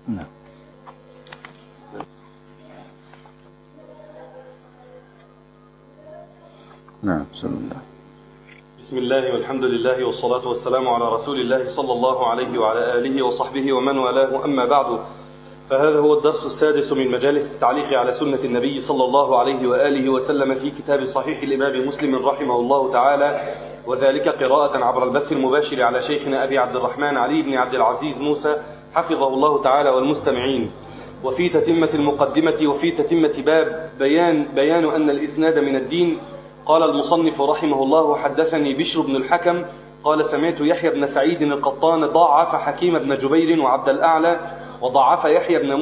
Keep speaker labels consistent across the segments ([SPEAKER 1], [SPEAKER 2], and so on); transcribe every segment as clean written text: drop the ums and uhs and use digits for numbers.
[SPEAKER 1] نعم. بسم الله.
[SPEAKER 2] بسم الله والحمد لله والصلاة والسلام على رسول الله صلى الله عليه وعلى آله وصحبه ومن والاه، أما بعد، فهذا هو الدرس السادس من مجالس التعليق على سنة النبي صلى الله عليه وآله وسلم في كتاب صحيح الإمام مسلم رحمه الله تعالى، وذلك قراءة عبر البث المباشر على شيخنا أبي عبد الرحمن علي بن عبد العزيز موسى حفظه الله تعالى والمستمعين. وفي تتمة المقدمة وفي تتمة باب بيان أن الإسناد من الدين، قال المصنف رحمه الله: حدثني بشر بن الحكم قال سمعت يحيى بن سعيد القطان ضعف حكيم بن جبير وعبد الأعلى، وضعف يحيى بن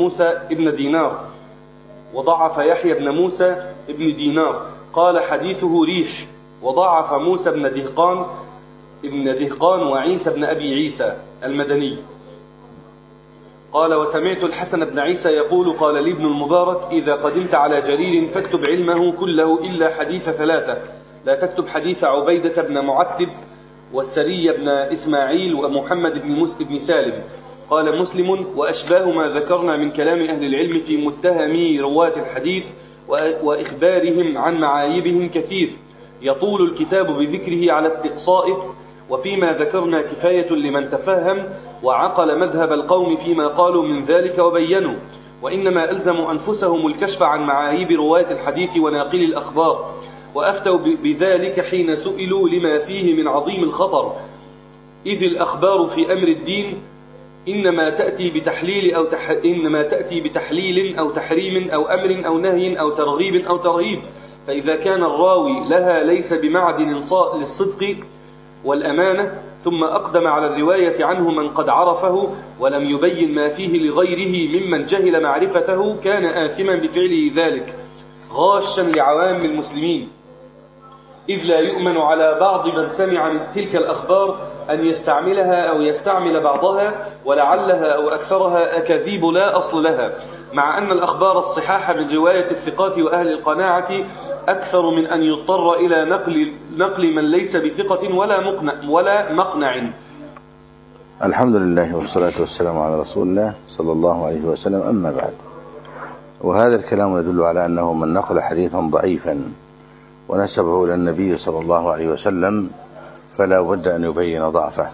[SPEAKER 2] موسى ابن دينار قال حديثه ريح، وضعف موسى ابن دهقان وعيسى بن أبي عيسى المدني. قال: وسمعت الحسن بن عيسى يقول: قال لي ابن المبارك: إذا قدمت على جرير فاكتب علمه كله إلا حديث ثلاثة، لا تكتب حديث عبيدة بن معتب والسري بن إسماعيل ومحمد بن سالم. قال مسلم: وأشباه ما ذكرنا من كلام أهل العلم في متهمي رواة الحديث وإخبارهم عن معايبهم كثير، يطول الكتاب بذكره على استقصائه، وفيما ذكرنا كفاية لمن تفهم وعقل مذهب القوم فيما قالوا من ذلك وبينوا، وإنما ألزموا أنفسهم الكشف عن معايب رواية الحديث وناقل الأخبار، وأفتوا بذلك حين سئلوا لما فيه من عظيم الخطر، إذ الأخبار في أمر الدين إنما تأتي بتحليل أو تحريم أو أمر أو نهي أو ترغيب أو ترهيب، فإذا كان الراوي لها ليس بمعدن للصدق والأمانة، ثم أقدم على الرواية عنه من قد عرفه ولم يبين ما فيه لغيره ممن جهل معرفته، كان آثما بفعله ذلك، غاشا لعوام المسلمين، إذ لا يؤمن على بعض من سمع من تلك الأخبار أن يستعملها أو يستعمل بعضها، ولعلها أو أكثرها أكاذيب لا أصل لها، مع أن الأخبار الصحاح من رواية الثقات وأهل القناعة أكثر من أن يضطر إلى نقل من ليس بثقة ولا مقنع.
[SPEAKER 1] الحمد لله والصلاة والسلام على رسول الله صلى الله عليه وسلم، أما بعد. وهذا الكلام يدل على أنه من نقل حديثا ضعيفا ونسبه إلى النبي صلى الله عليه وسلم فلا بد أن يبين ضعفه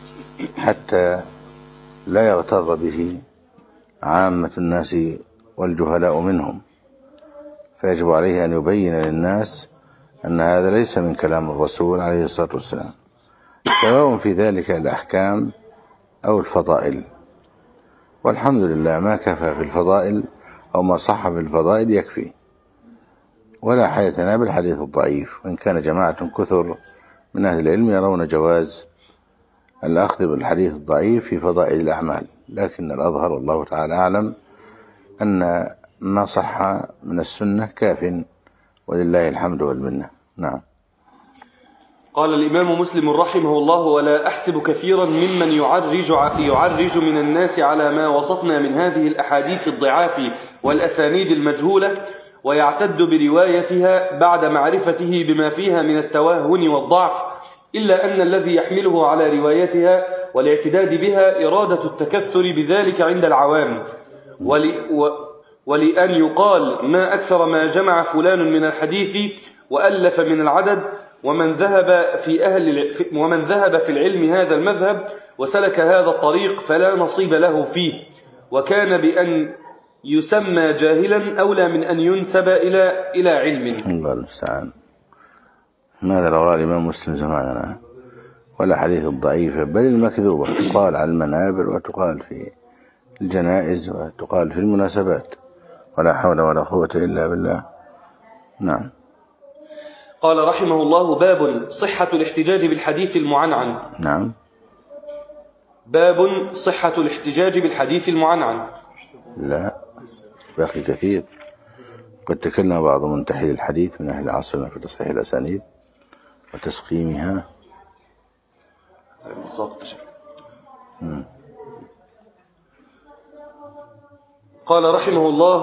[SPEAKER 1] حتى لا يغتر به عامة الناس والجهلاء منهم، فيجب عليه أن يبين للناس أن هذا ليس من كلام الرسول عليه الصلاة والسلام، سواء في ذلك الأحكام أو الفضائل. والحمد لله ما كفى في الفضائل أو ما صح في الفضائل يكفي، ولا حاجة لنا بالحديث الضعيف، وإن كان جماعة كثر من أهل العلم يرون جواز الأخذ بالحديث الضعيف في فضائل الأعمال، لكن الأظهر والله تعالى أعلم أن ما صح من السنة كاف، ولله الحمد والمنة. نعم.
[SPEAKER 2] قال الإمام مسلم رحمه الله: ولا أحسب كثيرا ممن يعرج من الناس على ما وصفنا من هذه الأحاديث الضعاف والأسانيد المجهولة، ويعتد بروايتها بعد معرفته بما فيها من التوهن والضعف، إلا أن الذي يحمله على روايتها والاعتداد بها إرادة التكثر بذلك عند العوام، ولأن يقال ما أكثر ما جمع فلان من الحديث وألف من العدد، ومن ذهب في العلم هذا المذهب وسلك هذا الطريق فلا نصيب له فيه، وكان بأن يسمى جاهلا أولى من أن ينسب إلى علم.
[SPEAKER 1] الله المستعان. ماذا لو رأى الإمام مسلم زماننا؟ ولا حديث الضعيفة بل المكذوبة تقال على المنابر، وتقال في الجنائز، وتقال في المناسبات، ولا حول ولا قوة إلا بالله. نعم.
[SPEAKER 2] قال رحمه الله: باب صحة الاحتجاج بالحديث المعنعن.
[SPEAKER 1] نعم.
[SPEAKER 2] باب صحة الاحتجاج بالحديث المعنعن.
[SPEAKER 1] لا، باقي كثير. قد تكلم بعض منتحي الحديث من أهل عصرنا في تصحيح الأسانيد وتسقيمها.
[SPEAKER 2] قال رحمه الله: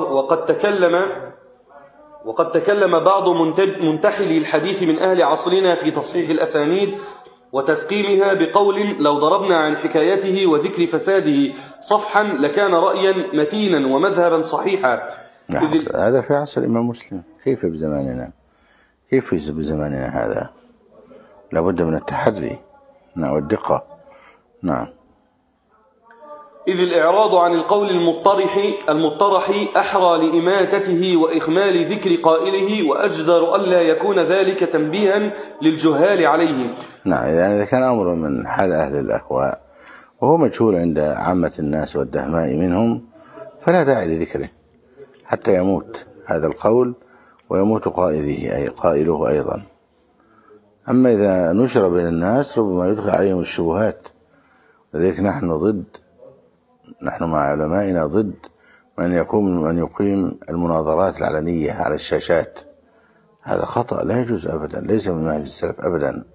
[SPEAKER 2] وقد تكلم بعض منتحلي الحديث من أهل عصرنا في تصحيح الأسانيد وتسقيمها بقول لو ضربنا عن حكايته وذكر فساده صفحا لكان رأيا متينا ومذهبا صحيحا.
[SPEAKER 1] هذا في عصر الإمام مسلم، كيف بزماننا؟ كيف بزماننا هذا؟ لابد من التحري والدقة. نعم.
[SPEAKER 2] إذ الإعراض عن القول المطرح أحرى لإماتته وإخمال ذكر قائله، وأجدر ألا يكون ذلك تنبيها للجهال عليه.
[SPEAKER 1] نعم، يعني إذا كان أمر من حال أهل الأهواء وهو مجهول عند عامة الناس والدهماء منهم فلا داعي لذكره حتى يموت هذا القول ويموت قائله أي قائله أيضا. أما إذا نشر بين الناس ربما يدخل عليهم الشبهات. لذلك نحن مع علمائنا ضد من يقيم المناظرات العلنية على الشاشات. هذا خطأ لا يجوز أبدا، ليس من منهج السلف أبدا.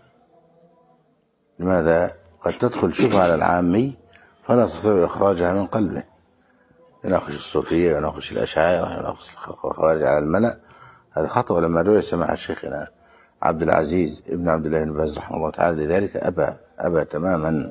[SPEAKER 1] لماذا؟ قد تدخل شبهة على العامي فلا يستطيع إخراجها من قلبه. يناقش الصوفية، يناقش الأشاعرة، يناقش الخوارج على الملأ. هذا خطأ. ولما دعي سماحة شيخنا عبد العزيز ابن عبد الله بن باز رحمه الله تعالى لذلك أبى تماما.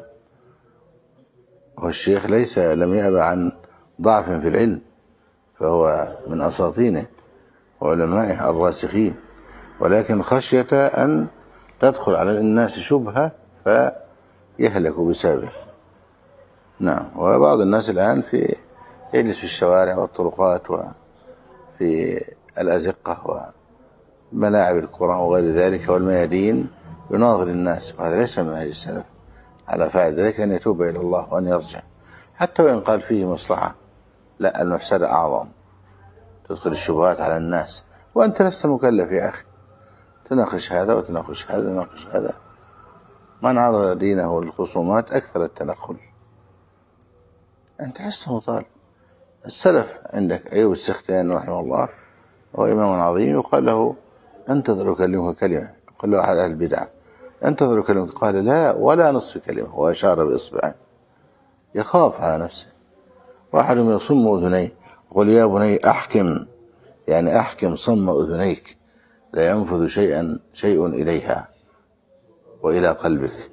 [SPEAKER 1] والشيخ لم يأبى عن ضعف في العلم، فهو من أساطينه وعلمائه الراسخين، ولكن خشية أن تدخل على الناس شبهة فيهلكوا بسببه. نعم. وبعض الناس الآن يجلس في الشوارع والطرقات وفي الأزقة وملاعب الكرة وغير ذلك والميادين يناظر الناس، وهذا ليس من منهج السلف. على فاعل ذلك أن يتوب إلى الله وأن يرجع، حتى وإن قال فيه مصلحة. لا، المفسدة أعظم، تدخل الشبهات على الناس وأنت لست مكلف يا أخي. تناقش هذا وتناقش هذا وتناقش هذا. من عرض دينه للخصومات أكثر التنقل. أنت لست مطالب. السلف عندك أيوب السختياني رحمه الله هو إمام عظيم، يقال له انتظر أكلمك كلمة. يقول له أحد أهل البدع انتظر أكلمك، قال لا ولا نصف كلمة، وأشار بإصبعه يخاف على نفسه. واحد يصم أذنيه يقول يا بني أحكم، يعني أحكم صم أذنيك لا ينفذ شيء إليها وإلى قلبك.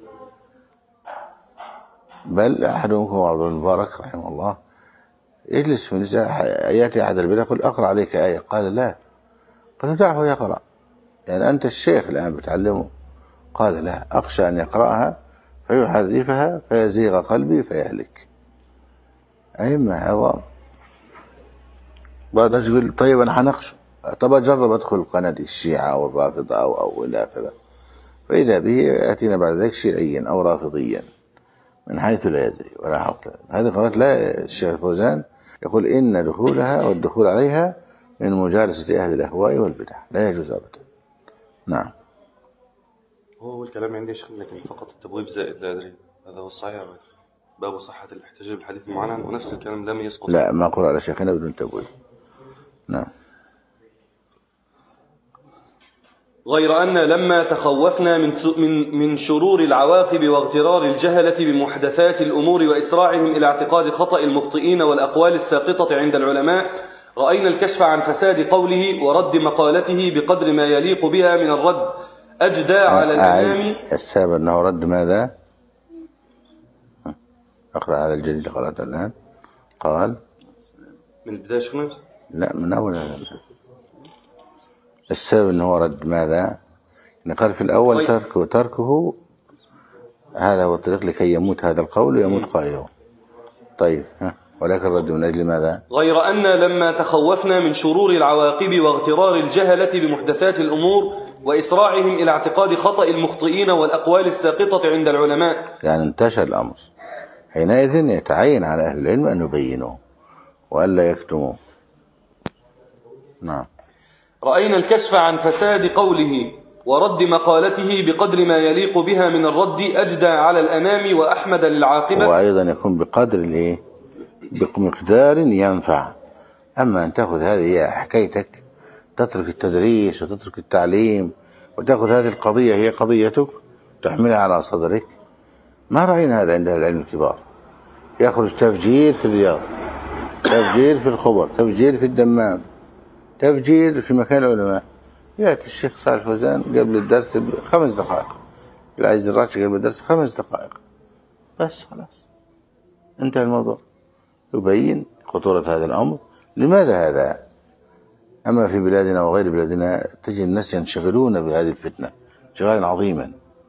[SPEAKER 1] بل أحدهم عبد المبارك رحمه الله يجلس في نساء يأتي أحد البدع يقول أقرأ عليك آية، قال لا، قال دعه يقرأ، يعني أنت الشيخ الآن بتعلمه. قال لا، أخشى أن يقرأها فيحرفها فيزيغ قلبي فيهلك. أئمة عظام. بعد الناس يقول طيب أنا هنقشه، طب أجرب أدخل قناة الشيعة أو الرافضة أو إلى آخره، فإذا به يأتينا بعد ذلك شيعيا أو رافضيا من حيث لا يدري ولا حق. هذه قناة لا، الشيخ الفوزان يقول إن دخولها والدخول عليها من مجالسة أهل الأهواء والبدع، لا يجوز أبدا. نعم.
[SPEAKER 2] هو الكلام عندي يا شيخ، لكن فقط التبويب زائد لا أدري هذا هو الصحيح. باب صحة الاحتجاج بالحديث المعنى، ونفس الكلام لم يسقط.
[SPEAKER 1] لا، ما قرأ على شيخنا بدون تبويب. نعم.
[SPEAKER 2] غير أن لما تخوفنا من شرور العواقب واغترار الجهلة بمحدثات الأمور وإسراعهم إلى اعتقاد خطأ المخطئين والأقوال الساقطة عند العلماء، رأينا الكشف عن فساد قوله ورد مقالته بقدر ما يليق بها من الرد أجدى على الأمام.
[SPEAKER 1] السابق أنه رد ماذا؟ أقرأ هذا الجديد قرأت الآن. قال
[SPEAKER 2] من البداية شيخنا؟
[SPEAKER 1] لا، من أول هذا. السبب أنه رد ماذا؟ قال في الأول تركه هذا هو الطريق لكي يموت هذا القول ويموت قائله. طيب ولكن رد من أجل ماذا؟
[SPEAKER 2] غير أن لما تخوفنا من شرور العواقب واغترار الجهلة بمحدثات الأمور وإسراعهم إلى اعتقاد خطأ المخطئين والأقوال الساقطة عند العلماء،
[SPEAKER 1] يعني انتشر الأمر، حينئذ يتعين على أهل العلم أن يبينوا وألا يكتموا. نعم.
[SPEAKER 2] رأينا الكشف عن فساد قوله ورد مقالته بقدر ما يليق بها من الرد أجدى على الأنام وأحمد للعاقبة.
[SPEAKER 1] وأيضا يكون بقدر بمقدار ينفع. أما أن تأخذ هذه حكايتك، تترك التدريس وتترك التعليم وتأخذ هذه القضية هي قضيتك تحملها على صدرك، ما رأينا هذا عند العلم الكبار. يخرج تفجير في الرياض، تفجير في الخبر، تفجير في الدمام، تفجير في مكان العلماء. يأتي الشيخ صالح الفوزان قبل الدرس ب5 دقائق العايز الراشد قبل الدرس 5 دقائق بس، خلاص انتهى الموضوع. يبين خطورة هذا الأمر. لماذا هذا؟ أما في بلادنا وغير بلادنا تجد الناس ينشغلون بهذه الفتنة انشغالا عظيما،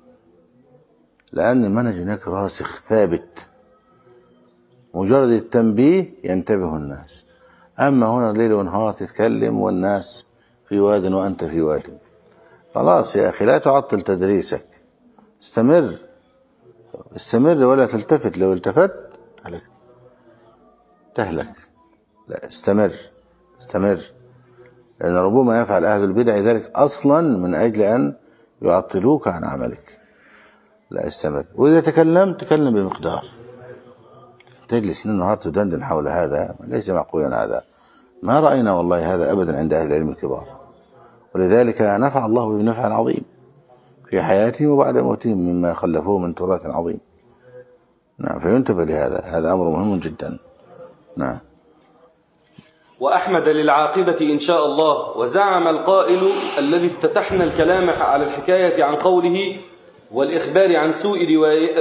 [SPEAKER 1] لأن المنهج هناك راسخ ثابت، مجرد التنبيه ينتبه الناس. أما هنا ليل ونهار تتكلم والناس في واد وأنت في واد. خلاص يا أخي لا تعطل تدريسك، استمر ولا تلتفت. لو التفت تهلك. لا، استمر، لأن ربما يفعل أهل البدع ذلك أصلا من أجل أن يعطلوك عن عملك. لا، استمر. وإذا تكلم بمقدار. تجلس للنهار تدندن حول هذا ليس معقولا. هذا ما رأينا والله هذا أبدا عند أهل العلم الكبار، ولذلك نفع الله به نفعا عظيم في حياتهم وبعد موتهم مما خلفوه من تراث عظيم. نعم، فينتبه لهذا، هذا أمر مهم جدا. نعم.
[SPEAKER 2] وأحمد للعاقبة إن شاء الله. وزعم القائل الذي افتتحنا الكلام على الحكاية عن قوله والإخبار عن سوء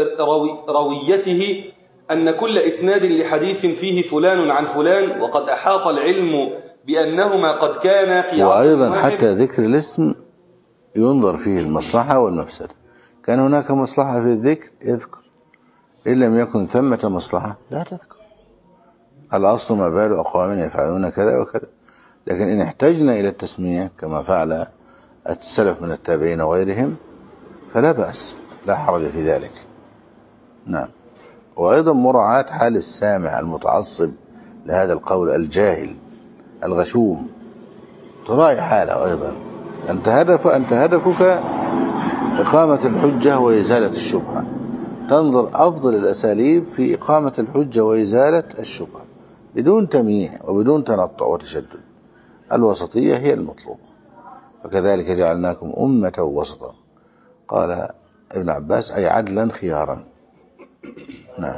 [SPEAKER 2] رويته أن كل إسناد لحديث فيه فلان عن فلان، وقد أحاط العلم بأنهما قد كان في عصر
[SPEAKER 1] وأيضا
[SPEAKER 2] واحد.
[SPEAKER 1] حتى ذكر الاسم ينظر فيه المصلحة والمفسدة. كان هناك مصلحة في الذكر اذكر، إن لم يكن ثمة مصلحة لا تذكر. الأصل ما بال أقوام يفعلون كذا وكذا. لكن إن احتجنا إلى التسمية كما فعل السلف من التابعين وغيرهم فلا بأس، لا حرج في ذلك. نعم. وأيضا مراعاة حال السامع المتعصب لهذا القول الجاهل الغشوم، تراعي حاله أيضا. أنت هدفك إقامة الحجة وإزالة الشبهة، تنظر أفضل الأساليب في إقامة الحجة وإزالة الشبهة بدون تمييع وبدون تنطع وتشدد. الوسطية هي المطلوبة. وكذلك جعلناكم أمة وسطا، قال ابن عباس أي عدلا خيارا. نعم.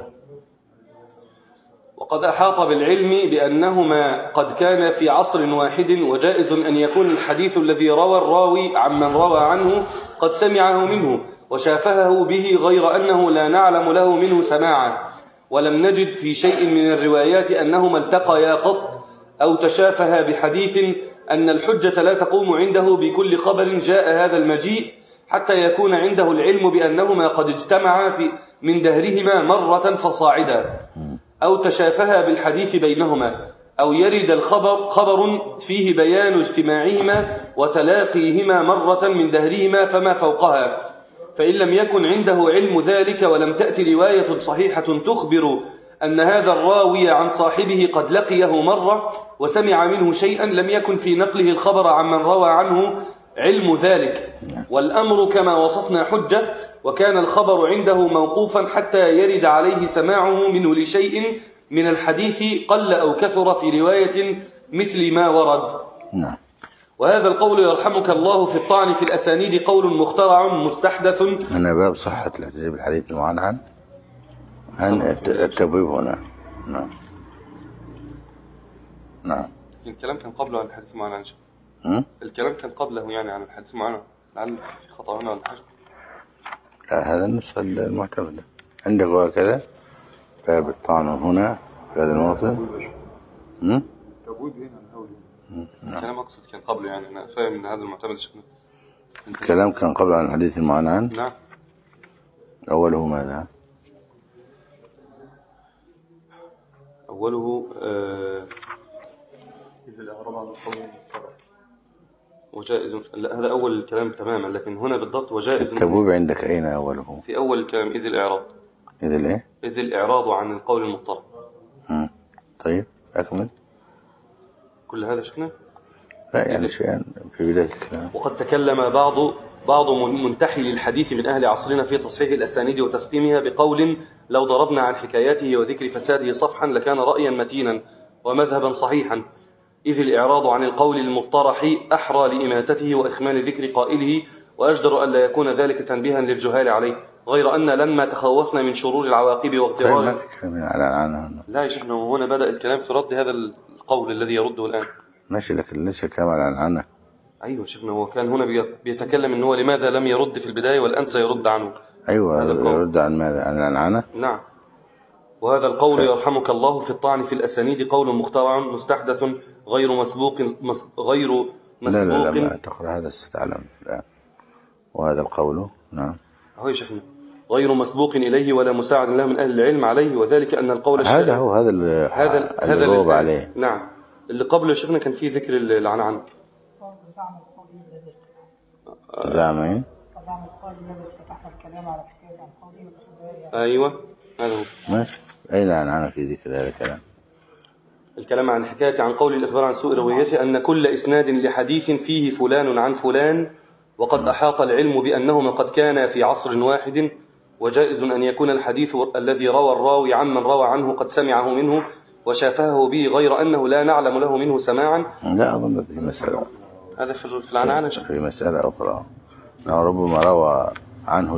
[SPEAKER 2] وقد أحاط بالعلم بأنهما قد كان في عصر واحد، وجائز أن يكون الحديث الذي روى الراوي عمن روى عنه قد سمعه منه وشافهه به، غير أنه لا نعلم له منه سماعا، ولم نجد في شيء من الروايات أنهما التقيا قط أو تشافها بحديث، أن الحجة لا تقوم عنده بكل خبر جاء هذا المجيء حتى يكون عنده العلم بأنهما قد اجتمعا من دهرهما مرة فصاعدا، أو تشافها بالحديث بينهما، أو يرد خبر فيه بيان اجتماعهما وتلاقيهما مرة من دهرهما فما فوقها. فإن لم يكن عنده علم ذلك ولم تأتي رواية صحيحة تخبر أن هذا الراوي عن صاحبه قد لقيه مرة وسمع منه شيئا، لم يكن في نقله الخبر عمن روى عنه علم ذلك، والأمر كما وصفنا حجة. وكان الخبر عنده موقوفا حتى يرد عليه سماعه منه لشيء من الحديث قل أو كثر في رواية مثل ما ورد.
[SPEAKER 1] نعم.
[SPEAKER 2] وهذا القول يرحمك الله في الطعن في الأسانيد قول مخترع مستحدث.
[SPEAKER 1] أنا باب صحة الاعتزال بالحديث المعنعن عن التبويب هنا. نعم. نعم.
[SPEAKER 2] الكلام كان قبله عن الحديث المعنعن. الكلام كان قبله يعني عن الحديث المعنعن، لعل في خطأ هنا ولا حاجة.
[SPEAKER 1] هذا النسخة المعتمدة عندك وهكذا باب الطعن هنا في هذا الموطن.
[SPEAKER 2] تبويب هنا الأول. الكلام أقصد كان قبله، يعني أنا فاهم من هذا المعتمد شكله.
[SPEAKER 1] الكلام كان قبل عن الحديث المعنعن.
[SPEAKER 2] نعم.
[SPEAKER 1] أوله ماذا؟
[SPEAKER 2] أوله إذا الأعراب عن القول المفترض وجائز. لا، هذا أول الكلام تماما، لكن هنا بالضبط وجائز.
[SPEAKER 1] التبويب عندك أين أوله؟
[SPEAKER 2] في أول الكلام إذ الإعراض.
[SPEAKER 1] إذ الإيه؟
[SPEAKER 2] إذ الإعراض عن القول المضطرب.
[SPEAKER 1] طيب أكمل.
[SPEAKER 2] كل هذا شكنا؟
[SPEAKER 1] لا يعني شيئا في بداية الكلام.
[SPEAKER 2] وقد تكلم بعض منتحي للحديث من أهل عصرنا في تصحيح الأسانيد وتسقيمها بقول لو ضربنا عن حكاياته وذكر فساده صفحا لكان رأيا متينا ومذهبا صحيحا، إذ الإعراض عن القول المقترح أحرى لإماتته وإخمال ذكر قائله، وأجدر أن لا يكون ذلك تنبيها للجهال عليه، غير أن لما تخوفنا من شرور العواقب واغترار. لا يا شيخنا، هنا بدأ الكلام في رد هذا القول الذي يرده الآن.
[SPEAKER 1] ماشي، لكن ليس كلام على العنعنة.
[SPEAKER 2] أيوة شيخنا، هو كان هنا بيتكلم إن هو لماذا لم يرد في البداية والآن سيرد عنه.
[SPEAKER 1] أيوة يرد عن ماذا؟ عن العنعنة.
[SPEAKER 2] نعم. وهذا القول يرحمك الله في الطعن في الأسانيد قول مخترع مستحدث غير مسبوق
[SPEAKER 1] لا ما تقرأ هذا استعلم. لا. وهذا القول نعم
[SPEAKER 2] هو يا شيخنا غير مسبوق إليه ولا مساعد له من أهل العلم عليه، وذلك أن القول
[SPEAKER 1] هذا هو هذا اللي جاوب عليه.
[SPEAKER 2] نعم. اللي قبل يا شيخنا كان فيه ذكر العنعنة.
[SPEAKER 1] زعم ايه؟
[SPEAKER 3] زعم القول الذي افتتحنا الكلام على حكاية عن قوله والإخبار.
[SPEAKER 2] أيوة هذا هو.
[SPEAKER 1] ماشي. أين العنعنة في ذكر هذا الكلام؟
[SPEAKER 2] الكلام عن حكاية عن قول الإخبار عن سوء روايته أن كل إسناد لحديث فيه فلان عن فلان وقد أحاط العلم بأنهما قد كانا في عصر واحد، وجائز أن يكون الحديث الذي روى الراوي عمن روى عنه قد سمعه منه وشافهه به غير أنه لا نعلم له منه سماعا.
[SPEAKER 1] لا أظن في مسألة
[SPEAKER 2] هذا في العنعنة
[SPEAKER 1] في مسألة أخرى. ربما روى عنه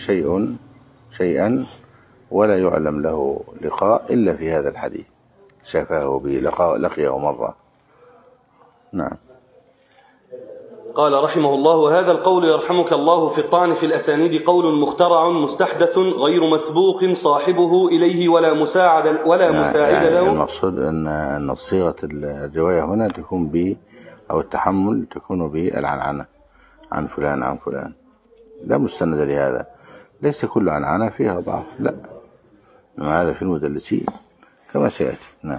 [SPEAKER 1] شيئا ولا يعلم له لقاء إلا في هذا الحديث، شافه به لقيه مرة. نعم.
[SPEAKER 2] قال رحمه الله: وهذا القول يرحمك الله في الطعن في الأسانيد قول مخترع مستحدث غير مسبوق صاحبه إليه ولا مساعد
[SPEAKER 1] يعني
[SPEAKER 2] له.
[SPEAKER 1] المقصود أن صيغة الرواية هنا تكون ب أو التحمل تكون بالعنعنة عن فلان عن فلان، لا مستند لهذا. ليس كل عنعنة فيها ضعف، لا، إنما هذا في المدلسين كما سيأتي. نعم.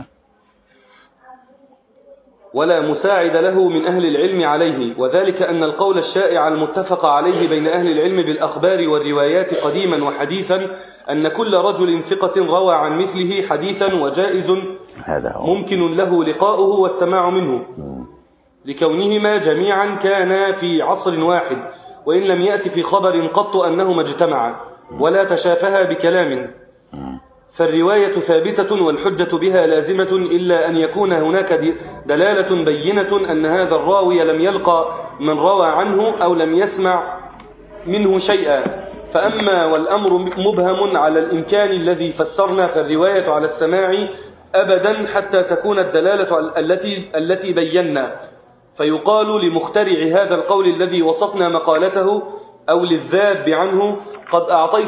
[SPEAKER 2] ولا مساعد له من أهل العلم عليه، وذلك أن القول الشائع المتفق عليه بين أهل العلم بالأخبار والروايات قديما وحديثا أن كل رجل ثقة روى عن مثله حديثا وجائز ممكن له لقاؤه والسماع منه، لكونهما جميعا كانا في عصر واحد، وإن لم يأتي في خبر قط أنهما اجتمعا ولا تشافها بكلام، فالرواية ثابتة والحجة بها لازمة، إلا أن يكون هناك دلالة بينة أن هذا الراوي لم يلقى من روى عنه أو لم يسمع منه شيئا. فأما والأمر مبهم على الإمكان الذي فسرنا، فالرواية على السماع أبدا حتى تكون الدلالة التي بينا، فيقال لمخترع هذا القول الذي وصفنا مقالته أو للذاب عنه: قد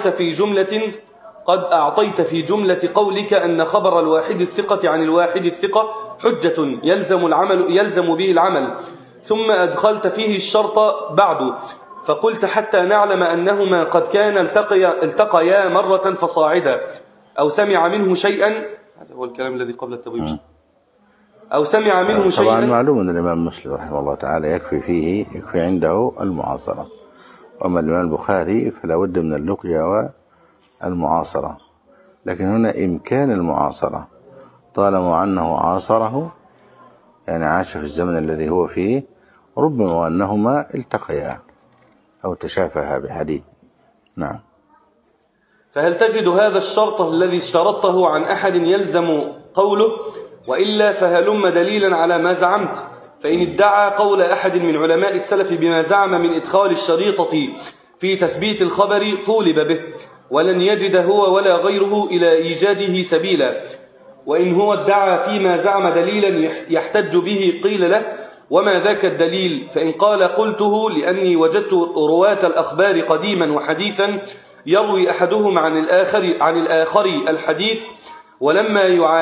[SPEAKER 2] أعطيت في جملة قولك أن خبر الواحد الثقة عن الواحد الثقة حجة يلزم به العمل، ثم أدخلت فيه الشرط بعد، فقلت حتى نعلم أنهما قد كان التقيا مرة فصاعدا أو سمع منه شيئا. هذا هو الكلام الذي قبل التبويب. أو سمع منه شيئا.
[SPEAKER 1] طبعا معلوم أن الإمام مسلم رحمه الله تعالى يكفي عنده المعاصرة، وأما الإمام البخاري فلا بد من اللقيا والمعاصرة، لكن هنا إمكان المعاصرة طالما أنه عاصره، يعني عاش في الزمن الذي هو فيه، ربما أنهما التقيا أو تشافها بحديث. نعم.
[SPEAKER 2] فهل تجد هذا الشرط الذي اشترطته عن أحد يلزم قوله؟ وإلا فهلم دليلا على ما زعمت. فإن ادعى قول أحد من علماء السلف بما زعم من إدخال الشريطة في تثبيت الخبر طولب به، ولن يجد هو ولا غيره إلى إيجاده سبيلا. وإن هو ادعى فيما زعم دليلا يحتج به، قيل له: وما ذاك الدليل؟ فإن قال: قلته لأني وجدت رواة الأخبار قديما وحديثا يروي أحدهم عن الآخر الحديث ولما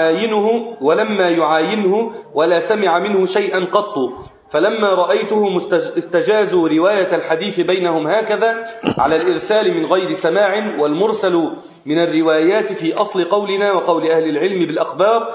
[SPEAKER 2] يعاينه ولا سمع منه شيئا قط، فلما رأيته استجازوا رواية الحديث بينهم هكذا على الإرسال من غير سماع، والمرسل من الروايات في أصل قولنا وقول أهل العلم بالأخبار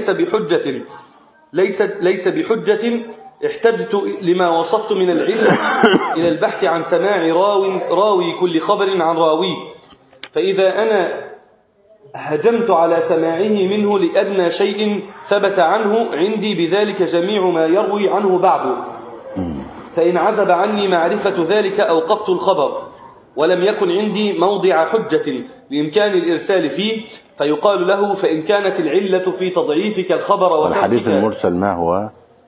[SPEAKER 2] ليس بحجة، احتجت لما وصفت من العلم إلى البحث عن سماع راوي كل خبر عن راويه، فإذا أنا هجمت على سماعه منه لأدنى شيء ثبت عنه عندي بذلك جميع ما يروي عنه بعده، فإن عزب عني معرفة ذلك أوقفت الخبر، ولم يكن عندي موضع حجة بإمكان الإرسال فيه، فيقال له: فإن كانت العلة في تضعيفك الخبر وتركك.
[SPEAKER 1] الحديث المرسل ما هو؟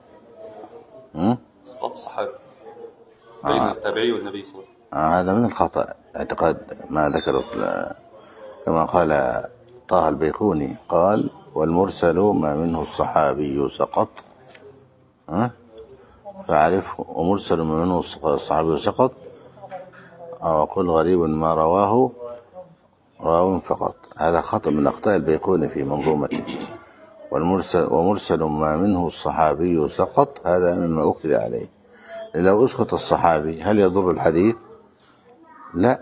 [SPEAKER 2] اسقاط الصحابي بين التابعي والنبي صلى الله عليه وسلم.
[SPEAKER 1] هذا من الخطأ اعتقاد ما ذكرت، كما قال طه البيقوني، قال: والمرسل ما منه الصحابي سقط، فاعرفه. ومرسل ما منه الصحابي سقط، أو أقول غريب ما رواه راو فقط. هذا خطأ من أخطاء البيقوني في منظومته. ومرسل ما منه الصحابي سقط، هذا مما أخذ عليه. لو أسقط الصحابي هل يضر الحديث؟ لا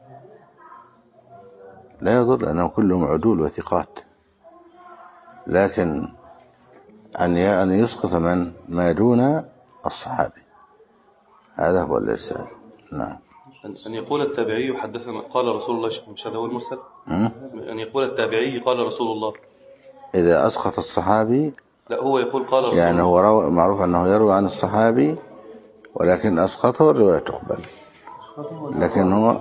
[SPEAKER 1] يضر، لأنهم كلهم عدول وثقات. لكن أن يسقط ما دون الصحابي، هذا هو الإرسال. نعم.
[SPEAKER 2] أن يقول التابعي حدثنا قال رسول الله، مش هذا هو المرسل؟ أن يقول التابعي قال رسول الله
[SPEAKER 1] إذا أسقط الصحابي،
[SPEAKER 2] لا هو يقول قال رسول
[SPEAKER 1] يعني
[SPEAKER 2] الله.
[SPEAKER 1] هو معروف أنه يروي عن الصحابي، ولكن أسقطه الرواية تقبل. لكن هو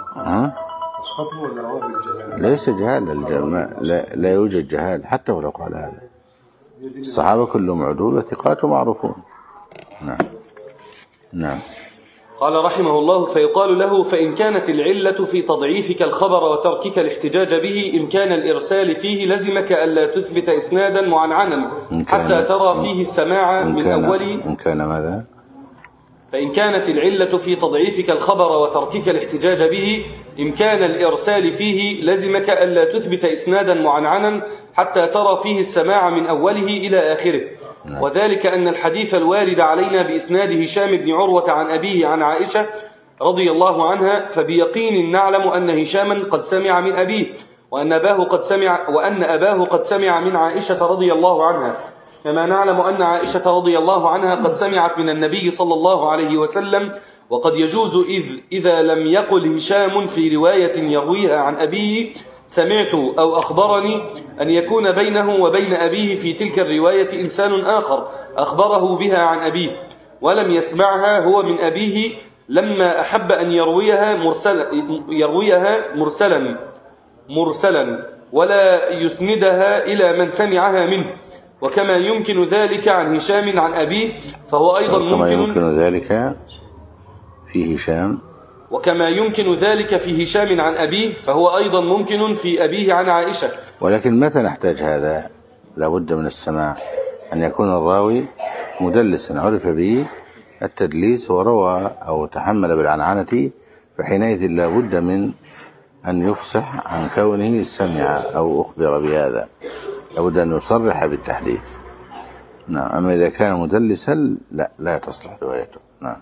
[SPEAKER 1] ليس جهال، لا يوجد جهال حتى ولو قال هذا. الصحابة كلهم عدول وثقات ومعروفون. نعم.
[SPEAKER 2] قال رحمه الله: فيقال له: فإن كانت العلة في تضعيفك الخبر وتركك الاحتجاج به إمكان الإرسال فيه لزمك ألا تثبت إسنادا معنعنا حتى ترى فيه السماع من أول.
[SPEAKER 1] إن كان ماذا؟
[SPEAKER 2] فإن كانت العلة في تضعيفك الخبر وتركك الاحتجاج به إمكان الإرسال فيه لزمك ألا تثبت إسنادا معنعنا حتى ترى فيه السماع من أوله إلى آخره. وذلك أن الحديث الوارد علينا بإسناد هشام بن عروة عن أبيه عن عائشة رضي الله عنها فبيقين نعلم أن هشاما قد سمع من أبيه وأن أباه قد سمع من عائشة رضي الله عنها، كما نعلم أن عائشة رضي الله عنها قد سمعت من النبي صلى الله عليه وسلم. وقد يجوز إذا لم يقل هشام في رواية يرويها عن أبيه سمعت أو أخبرني أن يكون بينه وبين أبيه في تلك الرواية إنسان آخر أخبره بها عن أبيه ولم يسمعها هو من أبيه، لما أحب أن يرويها مرسلا ولا يسندها إلى من سمعها منه. وكما يمكن ذلك عن هشام عن أبيه فهو أيضا
[SPEAKER 1] وكما يمكن ذلك في هشام
[SPEAKER 2] عن أبيه فهو أيضا ممكن في أبيه عن عائشة.
[SPEAKER 1] ولكن متى نحتاج هذا؟ لابد من السماع، أن يكون الراوي مدلسا عرف به التدليس وروى أو تحمل بالعنعنة، فحينئذ لابد من أن يفصح عن كونه سمع أو أخبر بهذا، لابد أن يصرح بالتحديث. نعم. أما إذا كان مدلسا لا تصلح روايته. نعم.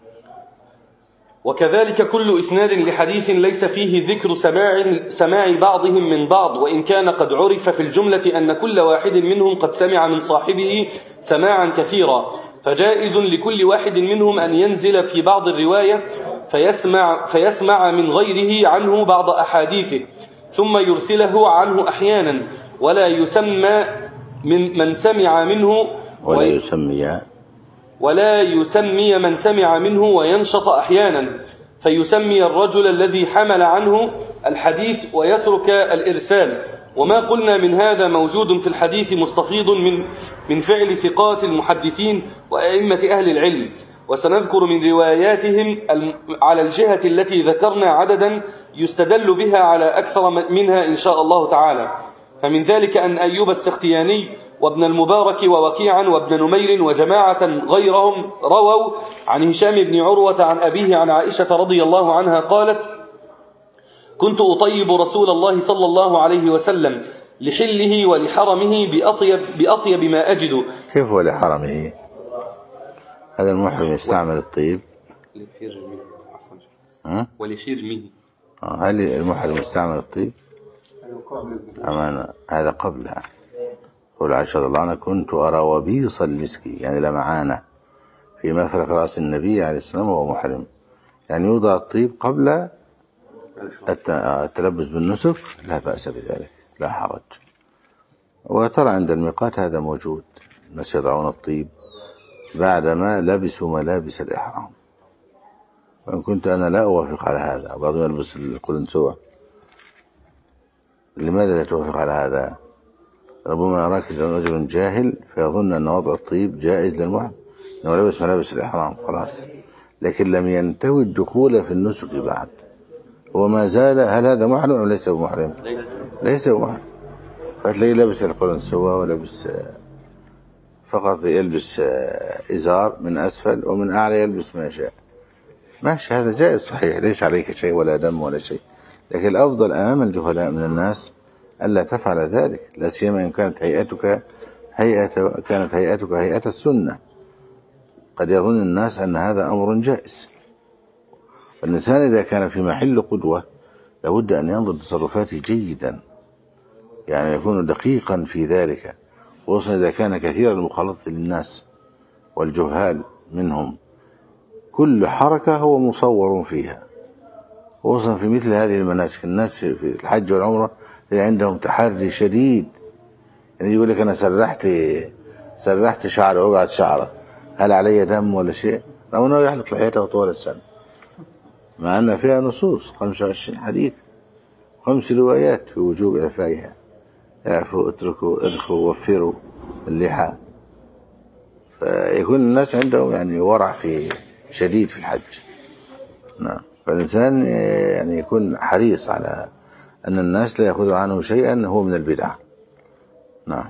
[SPEAKER 2] وكذلك كل إسناد لحديث ليس فيه ذكر سماع بعضهم من بعض، وإن كان قد عرف في الجملة أن كل واحد منهم قد سمع من صاحبه سماعا كثيرا، فجائز لكل واحد منهم أن ينزل في بعض الرواية فيسمع من غيره عنه بعض أحاديثه ثم يرسله عنه أحيانا، ولا يسمى من سمع منه ولا يسمي من سمع منه وينشط أحيانا، فيسمي الرجل الذي حمل عنه الحديث ويترك الإرسال. وما قلنا من هذا موجود في الحديث مستفيض من فعل ثقات المحدثين وأئمة أهل العلم، وسنذكر من رواياتهم على الجهة التي ذكرنا عددا يستدل بها على أكثر منها إن شاء الله تعالى. فمن ذلك أن أيوب السختياني وابن المبارك ووكيعا وابن نمير وجماعة غيرهم رووا عن هشام بن عروة عن أبيه عن عائشة رضي الله عنها قالت: كنت أطيب رسول الله صلى الله عليه وسلم لحله ولحرمه بأطيب ما أجد.
[SPEAKER 1] كيف ولحرمه؟ هذا المحرم يستعمل الطيب
[SPEAKER 2] ولحرمه.
[SPEAKER 1] هل المحرم يستعمل الطيب؟ أمانة هذا قبلها. قول عائشة رضي الله عنها: كنت أرى وبيص المسك، يعني لمعانة في مفرق رأس النبي عليه السلام وهو محرم، يعني يوضع الطيب قبل التلبس بالنسك، لا بأس بذلك، لا حرج. وترى عند الميقات هذا موجود، الناس يضعون الطيب بعدما لبسوا ملابس الإحرام، وإن كنت أنا لا أوافق على هذا. بعضهم يلبس القلنسوة، لماذا لا توافق على هذا؟ ربما يراك رجل جاهل فيظن أن وضع الطيب جائز للمحرم، أنه لبس ملابس الإحرام خلاص، لكن لم ينتوي الدخول في النسك بعد، وما زال. هل هذا محرم أو ليس بمحرم؟ ليس بمحرم. فتلاقيه لبس القلنسوة ولبس، فقط يلبس إزار من أسفل، ومن أعلى يلبس ما شاء، ماشي، هذا جائز صحيح، ليس عليك شيء ولا دم ولا شيء. لكن الأفضل أمام الجهلاء من الناس ألا تفعل ذلك، لا سيما إن كانت هيئتك هيئة السنة. قد يظن الناس أن هذا أمر جائز. فالإنسان إذا كان في محل قدوة لابد أن ينظر تصرفاته جيدا، يعني يكون دقيقا في ذلك، خصوصا إذا كان كثير المخالطة للناس والجهال منهم، كل حركة هو مصور فيها، خصوصا في مثل هذه المناسك. الناس في الحج والعمرة عندهم تحري شديد، يعني يقول لك أنا سرحت شعره وقعت شعره، هل علي دم ولا شيء؟ رغم أنه يحلق لحيته طوال السنة، مع أن فيها نصوص 25 حديث 5 روايات في وجوب إعفائها: اعفوا، اتركوا، ارخوا، وفروا اللحى. فيكون الناس عندهم يعني ورع في شديد في الحج. نعم. فالإنسان يعني يكون حريص على أن الناس لا يأخذوا عنه شيئا هو من البدع. نعم.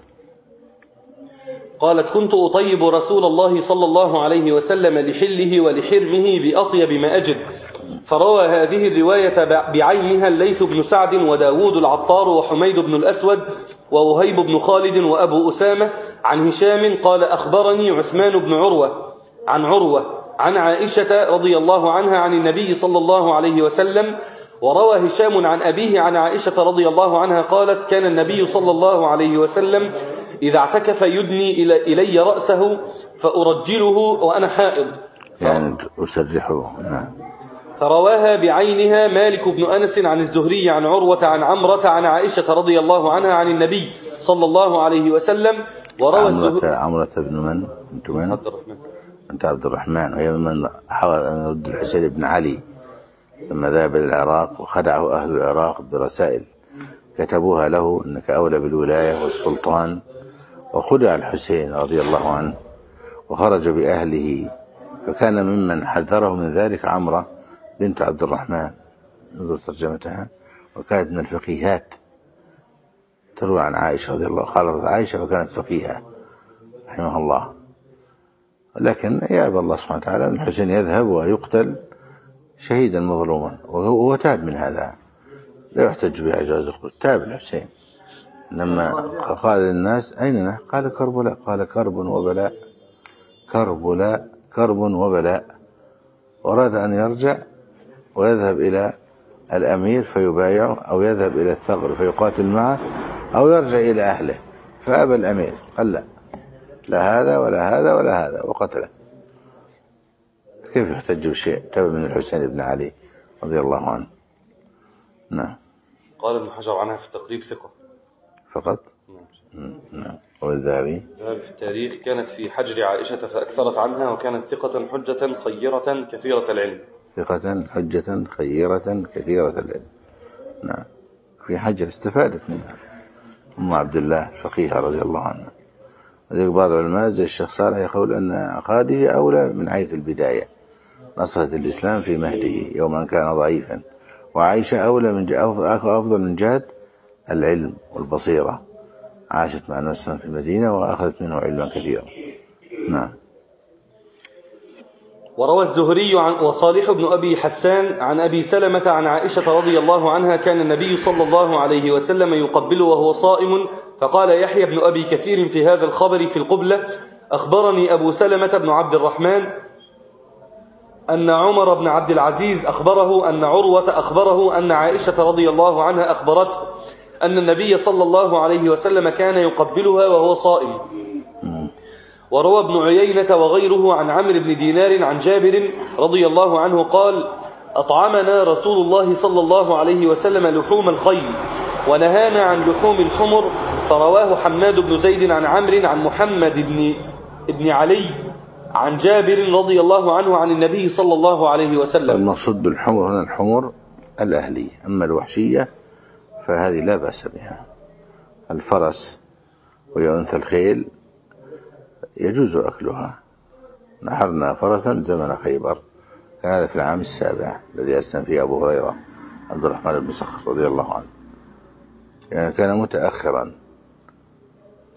[SPEAKER 2] قالت: كنت أطيب رسول الله صلى الله عليه وسلم لحله ولحرمه بأطيب ما أجد. فروى هذه الرواية بعينها الليث بن سعد وداود العطار وحميد بن الأسود ووهيب بن خالد وأبو أسامة عن هشام قال: أخبرني عثمان بن عروة عن عائشة رضي الله عنها عن النبي صلى الله عليه وسلم. وروى هشام عن أبيه عن عائشة رضي الله عنها قالت: كان النبي صلى الله عليه وسلم إذا اعتكف يدني إلي رأسه فأرجله وأنا حائض،
[SPEAKER 1] يعني أسرحه. نعم.
[SPEAKER 2] فرواها بعينها مالك بن أنس عن الزهري عن عروة عن عمرة عن عائشة رضي الله عنها عن النبي صلى الله عليه وسلم. وروى
[SPEAKER 1] عمرة بن من؟ أنت من؟
[SPEAKER 2] عبد الرحمن.
[SPEAKER 1] أنت عبد الرحمن، وهي من حاول أن يرد الحسين بن علي لما ذهب إلى العراق وخدعه أهل العراق برسائل كتبوها له أنك أولى بالولاية والسلطان، وخدع الحسين رضي الله عنه وخرج بأهله. فكان ممن حذره من ذلك عمرة بنت عبد الرحمن، نظر ترجمتها، وكانت من الفقيهات، تروى عن عائشة رضي الله عنها، قالت عائشة وكانت فقيهة رحمها الله. لكن يأبى الله سبحانه وتعالى أن الحسين يذهب ويقتل شهيدا مظلوما، وهو تاب من هذا، لا يحتج به جواز الخروج، تاب الحسين. لما قال للناس أين نحن؟ قال كربلاء. قال كرب وبلاء، كرب وبلاء. وأراد أن يرجع ويذهب إلى الأمير فيبايعه، أو يذهب إلى الثغر فيقاتل معه، أو يرجع إلى أهله، فأبى الأمير، قال لا هذا ولا هذا ولا هذا، وقتله. كيف يحتج بشيء؟ تاب من الحسين بن علي رضي الله عنه. نعم.
[SPEAKER 2] قال ابن حجر عنها في التقريب ثقة
[SPEAKER 1] فقط. نعم. والذهبي
[SPEAKER 2] في التاريخ كانت في حجر عائشة فأكثرت عنها، وكانت ثقة حجة خيرة كثيرة العلم.
[SPEAKER 1] ثقة حجة خيرة كثيرة العلم. نعم. في حجر استفادت منها أم عبد الله الفقيهة رضي الله عنها. وذلك بعض العلماء زي الشيخ صالح يقول أن خادجة أولى من حيث البداية، نصرت الإسلام في مهده يوم أن كان ضعيفا، وعائشة أولى أفضل من جهة العلم والبصيرة، عاشت مع النبي في المدينة وأخذت منه علما كثيرا. نعم.
[SPEAKER 2] وروى الزهري وصالح بن أبي حسان عن أبي سلمة عن عائشة رضي الله عنها: كان النبي صلى الله عليه وسلم يقبل وهو صائم. فقال يحيى بن أبي كثير في هذا الخبر في القبلة: أخبرني أبو سلمة بن عبد الرحمن أن عمر بن عبد العزيز أخبره أن عروة أخبره أن عائشة رضي الله عنها أخبرته أن النبي صلى الله عليه وسلم كان يقبلها وهو صائم. وروى ابن عيينة وغيره عن عمرو بن دينار عن جابر رضي الله عنه قال: أطعمنا رسول الله صلى الله عليه وسلم لحوم الخيل ونهانا عن لحوم الحمر. فرواه حماد بن زيد عن عمرو عن محمد بن علي عن جابر رضي الله عنه عن النبي صلى الله عليه وسلم.
[SPEAKER 1] المقصود بالحمر هنا الحمر الأهلية، أما الوحشية فهذه لا بأس بها. الفرس وهي أنثى الخيل يجوز أكلها. نحرنا فرسا زمن خيبر، كان هذا في العام 7 الذي أسلم فيه أبو هريرة عبد الرحمن بن صخر رضي الله عنه، يعني كان متأخرا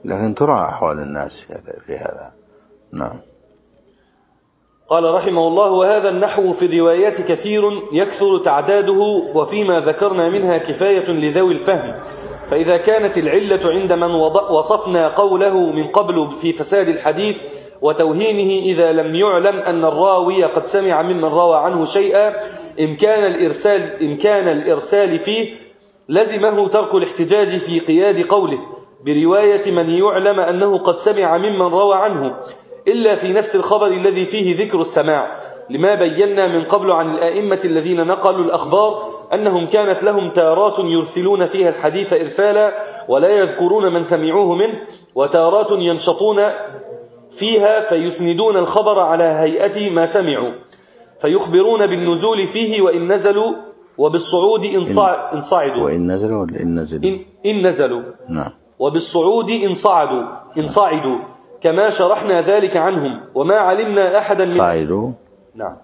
[SPEAKER 1] لكن ترى أحوال الناس في هذا. نعم.
[SPEAKER 2] قال رحمه الله: وهذا النحو في الروايات كثير يكثر تعداده، وفيما ذكرنا منها كفاية لذوي الفهم. فإذا كانت العلة عند من وصفنا قوله من قبل في فساد الحديث وتوهينه إذا لم يعلم أن الراوي قد سمع ممن روى عنه شيئا إن كان الإرسال فيه، لزمه ترك الاحتجاج في قياد قوله برواية من يعلم أنه قد سمع ممن روى عنه، إلا في نفس الخبر الذي فيه ذكر السماع، لما بينا من قبل عن الآئمة الذين نقلوا الأخبار أنهم كانت لهم تارات يرسلون فيها الحديث إرسالا ولا يذكرون من سمعوه منه، وتارات ينشطون فيها فيسندون الخبر على هيئة ما سمعوا، فيخبرون بالنزول فيه وإن نزلوا، وبالصعود إن صعدوا،
[SPEAKER 1] وإن نزلوا ولا
[SPEAKER 2] إن نزلوا،
[SPEAKER 1] نعم،
[SPEAKER 2] وبالصعود إن صعدوا كما شرحنا ذلك عنهم. وما علمنا أحدا من
[SPEAKER 1] صعدوا،
[SPEAKER 2] نعم،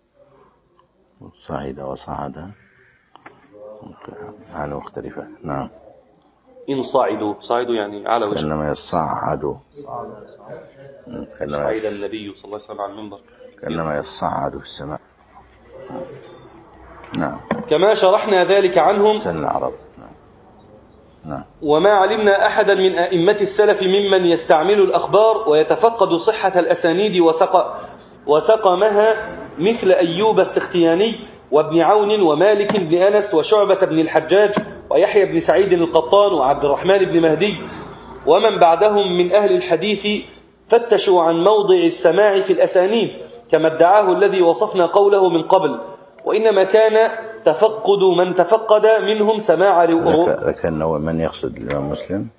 [SPEAKER 1] صعد وصعد على مختلفة. نعم.
[SPEAKER 2] إن صعدوا يعني على وجه،
[SPEAKER 1] كأنما يصعدوا،
[SPEAKER 2] صعد النبي صلى الله عليه وسلم على المنبر،
[SPEAKER 1] كأنما يصعد في السماء. نعم.
[SPEAKER 2] كما شرحنا ذلك عنهم.
[SPEAKER 1] سن العرب. نعم.
[SPEAKER 2] وما علمنا أحدا من أئمة السلف ممن يستعمل الأخبار ويتفقد صحة الأسانيد وسقمها مثل أيوب السختياني وابن عون ومالك بن أنس وشعبة بن الحجاج ويحيى بن سعيد القطان وعبد الرحمن بن مهدي ومن بعدهم من أهل الحديث، فتشوا عن موضع السماع في الأسانيد كما ادعاه الذي وصفنا قوله من قبل، وإنما كان تفقد من تفقد منهم سماع
[SPEAKER 1] ذكرنا من يقصد الإمام مسلم.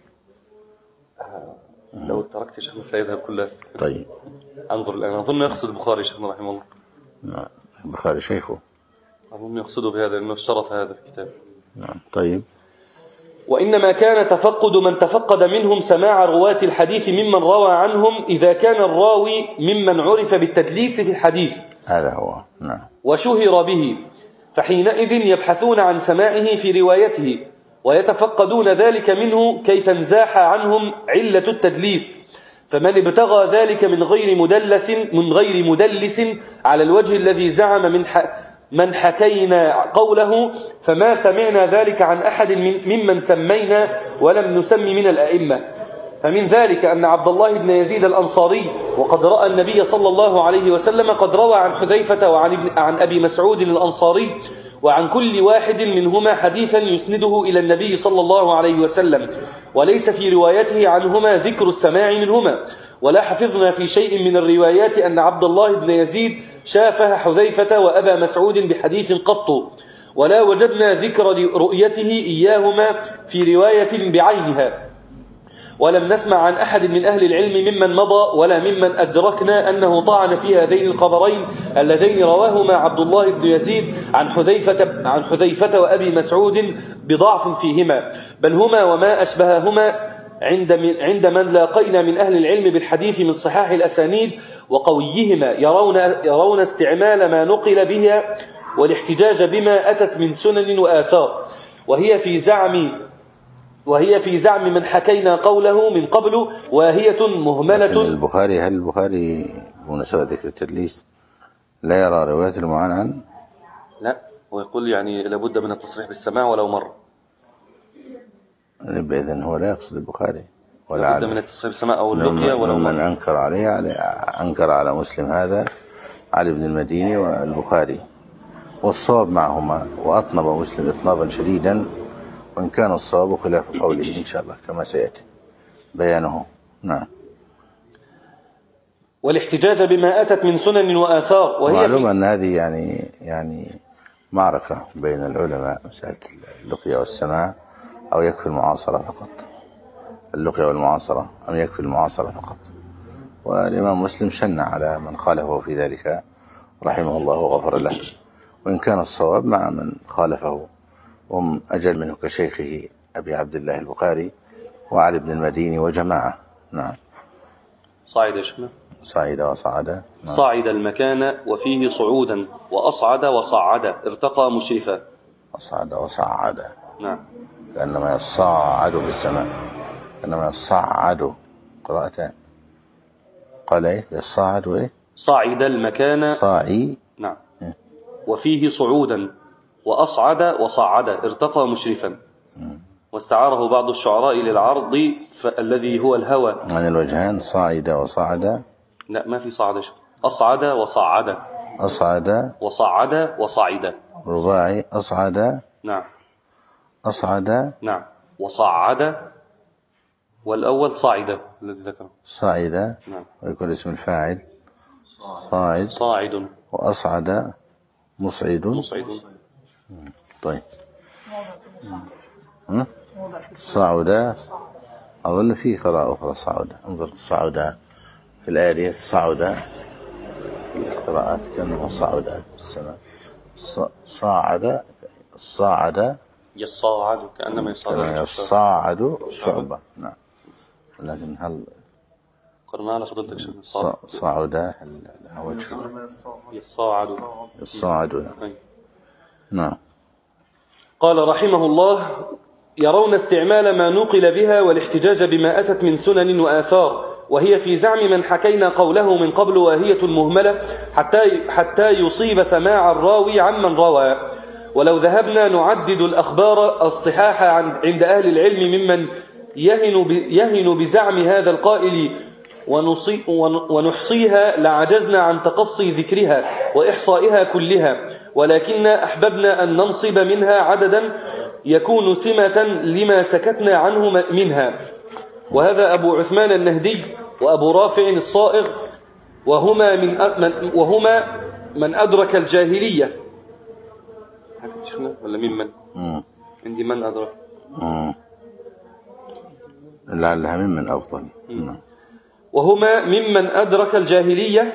[SPEAKER 2] لو تركت شيخنا سيذهب كله.
[SPEAKER 1] طيب
[SPEAKER 2] انظر الآن، أظن يقصد البخاري شيخنا رحمه الله.
[SPEAKER 1] نعم، البخاري شيخه،
[SPEAKER 2] أظن يقصده بهذا لأنه اشترط هذا الكتاب.
[SPEAKER 1] نعم. طيب.
[SPEAKER 2] وإنما كان تفقد من تفقد منهم سماع رواة الحديث ممن روى عنهم إذا كان الراوي ممن عرف بالتدليس في الحديث،
[SPEAKER 1] هذا هو. نعم.
[SPEAKER 2] وشهر به، فحينئذ يبحثون عن سماعه في روايته ويتفقدون ذلك منه كي تنزاح عنهم علة التدليس. فمن ابتغى ذلك من غير مدلس على الوجه الذي زعم من حكينا قوله، فما سمعنا ذلك عن أحد ممن سمينا ولم نسمي من الأئمة. فمن ذلك أن عبد الله بن يزيد الأنصاري وقد رأى النبي صلى الله عليه وسلم قد روى عن حذيفة وعن أبي مسعود الأنصاري وعن كل واحد منهما حديثا يسنده إلى النبي صلى الله عليه وسلم، وليس في روايته عنهما ذكر السماع منهما. ولا حفظنا في شيء من الروايات أن عبد الله بن يزيد شافه حذيفة وأبا مسعود بحديث قط، ولا وجدنا ذكر رؤيته إياهما في رواية بعينها. ولم نسمع عن أحد من أهل العلم ممن مضى ولا ممن أدركنا أنه طعن في هذين الخبرين اللذين رواهما عبد الله بن يزيد عن حذيفة وأبي مسعود بضعف فيهما، بل هما وما أشبههما عند من لاقينا من أهل العلم بالحديث من صحاح الأسانيد وقويهما يرون استعمال ما نقل بها والاحتجاج بما أتت من سنن وآثار، وهي في زعم من حكينا قوله من قبل واهية مهملة.
[SPEAKER 1] هل البخاري بمناسبة ذكر التدليس لا يرى رواية المعنعن؟
[SPEAKER 2] لا، ويقول يعني لابد من التصريح بالسماع ولو مرة.
[SPEAKER 1] إذن هو لا يقصد البخاري ولا
[SPEAKER 2] لابد من التصريح بالسماع أو اللقية ولو مرة.
[SPEAKER 1] من أنكر على مسلم هذا علي بن المديني والبخاري، والصواب معهما، وأطنب مسلم إطنابا شديدا، وإن كان الصواب خلاف قوله إن شاء الله كما سيأتي بيانه. نعم.
[SPEAKER 2] والاحتجاج بما أتت من سنن وآثار، وهي
[SPEAKER 1] معلوم أن هذه يعني معركة بين العلماء، مسألة اللقية والسماع، أو يكفي المعاصرة فقط، اللقية والمعاصرة أم يكفي المعاصرة فقط. والإمام مسلم شن على من خالفه في ذلك رحمه الله وغفر له، وإن كان الصواب مع من خالفه هم أجل منه كشيخه أبي عبد الله البخاري وعلي بن المديني وجماعة. نعم.
[SPEAKER 2] صعد يا شيخنا،
[SPEAKER 1] صعد وصعد. نعم.
[SPEAKER 2] صعد المكان وفيه صعودا، وأصعد وصعد ارتقى مشرفا.
[SPEAKER 1] أصعد وصعد.
[SPEAKER 2] نعم.
[SPEAKER 1] كأنما يصعد في السماء، إنما صعدوا قراءتان. قال إيه؟ يصعد وإيه؟
[SPEAKER 2] صعد المكان.
[SPEAKER 1] صاعي.
[SPEAKER 2] نعم. وفيه صعودا، وأصعد وصعد ارتقى مشرفا. واستعاره بعض الشعراء للعرض الذي هو الهوى.
[SPEAKER 1] عن الوجهان صعد وصعد.
[SPEAKER 2] لا، ما في صعد. أصعد وصعد.
[SPEAKER 1] أصعد
[SPEAKER 2] وصعد وصعد.
[SPEAKER 1] رباعي. أصعد.
[SPEAKER 2] نعم.
[SPEAKER 1] أصعد.
[SPEAKER 2] نعم. وصعد، والأول صعد الذي ذكره.
[SPEAKER 1] صعد.
[SPEAKER 2] نعم.
[SPEAKER 1] ويكون اسم الفاعل صاعد.
[SPEAKER 2] صاعد.
[SPEAKER 1] وأصعد مصعد.
[SPEAKER 2] مصعد.
[SPEAKER 1] طيب. صعد. أظن في قراءة أخرى صعد. انظر صعد في الآية صعد في القراءات كان صعد في السماء. صاعد. صاعد
[SPEAKER 2] يصاعد كأنما يصاعد.
[SPEAKER 1] يصاعد شعبة. نعم. لكن هل
[SPEAKER 2] قرنا على فضلتك شيخ
[SPEAKER 1] صعد وجه
[SPEAKER 2] يصاعد.
[SPEAKER 1] يصاعد. نعم.
[SPEAKER 2] قال رحمه الله: يرون استعمال ما نقل بها والاحتجاج بما أتت من سنن وآثار، وهي في زعم من حكينا قوله من قبل واهية مهملة حتى يصيب سماع الراوي عمن روى. ولو ذهبنا نعدد الأخبار الصحاح عند أهل العلم ممن يهن بزعم هذا القائل ونحصيها لعجزنا عن تقصي ذكرها وإحصائها كلها، ولكن أحببنا أن ننصب منها عددا يكون سمة لما سكتنا عنه منها. وهذا أبو عثمان النهدي وأبو رافع الصائغ، وهما من أدرك الجاهلية. ولا ممن؟ عندي من أدرك.
[SPEAKER 1] لعلها ممن أفضل.
[SPEAKER 2] وهما ممن أدرك الجاهلية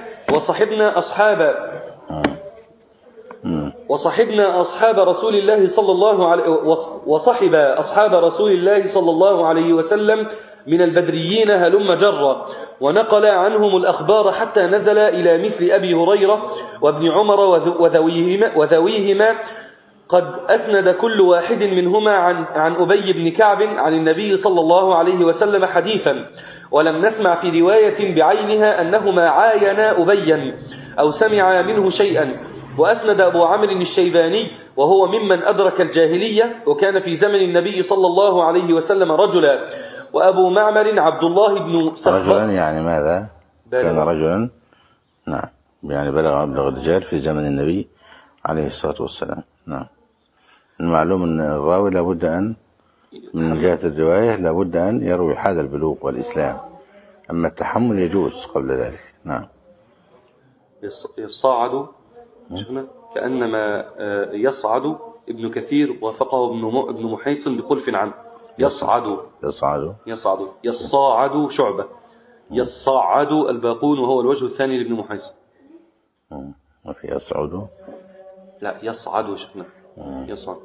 [SPEAKER 2] وصحبنا أصحاب رسول الله صلى الله عليه وصحب أصحاب رسول الله صلى الله عليه وسلم من البدريين هلم جرا، ونقل عنهم الأخبار حتى نزل إلى مثل أبي هريرة وابن عمر وذويهما. قد أسند كل واحد منهما عن أبي بن كعب عن النبي صلى الله عليه وسلم حديثا، ولم نسمع في رواية بعينها أنهما عاينا أبيا أو سمع منه شيئا. وأسند أبو عمرو الشيباني وهو ممن أدرك الجاهلية وكان في زمن النبي صلى الله عليه وسلم رجلا. وأبو معمر عبد الله بن سخبر.
[SPEAKER 1] رجلا يعني ماذا؟ كان رجلا. نعم، يعني بلغ مبلغ الرجال في زمن النبي عليه الصلاة والسلام. نعم. المعلوم أن الراوي لابد أن من جهة الرواية لابد أن يروي حال البلوغ والإسلام، أما التحمل يجوز قبل ذلك. نعم.
[SPEAKER 2] يصعد كأنما يصعد ابن كثير وافقه ابن محيصن بخلف عنه. يصعد يصاعد شعبة، يصعد الباقون وهو الوجه الثاني لابن محيصن.
[SPEAKER 1] وفي يصعد
[SPEAKER 2] لا يصعد شيخنا يصعد.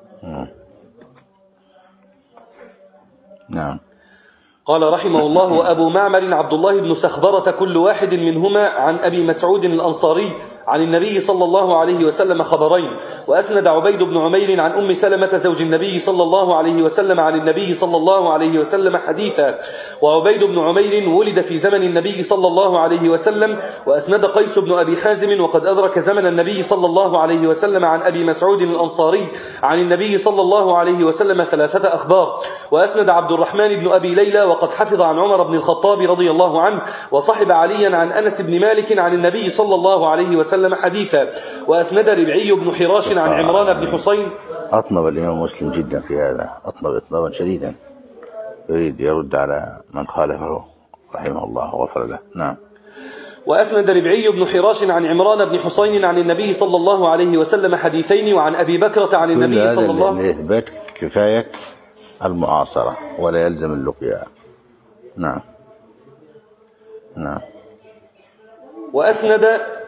[SPEAKER 1] نعم.
[SPEAKER 2] قال رحمه الله: وأبو معمر عبد الله بن سخبرة كل واحد منهما عن أبي مسعود الأنصاري عن النبي صلى الله عليه وسلم خبرين. وأسند عبيد بن عمير عن أم سلمة زوج النبي صلى الله عليه وسلم عن النبي صلى الله عليه وسلم حديثا. وعبيد بن عمير ولد في زمن النبي صلى الله عليه وسلم. وأسند قيس بن أبي حازم وقد أدرك زمن النبي صلى الله عليه وسلم عن أبي مسعود الأنصاري عن النبي صلى الله عليه وسلم 3 أخبار. وأسند عبد الرحمن بن أبي ليلى وقد حفظ عن عمر بن الخطاب رضي الله عنه وصحب عليا عن أنس بن مالك عن النبي صلى الله عليه وسلم حديثا. وأسند ربعي بن حراش عن عمران بن حسين.
[SPEAKER 1] أطنب الإمام مسلم جدا في هذا، أطنب إطنابا شديدا، يريد يرد على من خالفه رحمه الله وغفر له. نعم.
[SPEAKER 2] وأسند ربعي بن حراش عن عمران بن حسين عن النبي صلى الله عليه وسلم حديثين. وعن أبي بكرة عن النبي صلى الله عليه وسلم
[SPEAKER 1] لإثبات كفاية المعاصرة ولا يلزم اللقيا. نعم. نعم.
[SPEAKER 2] وأسند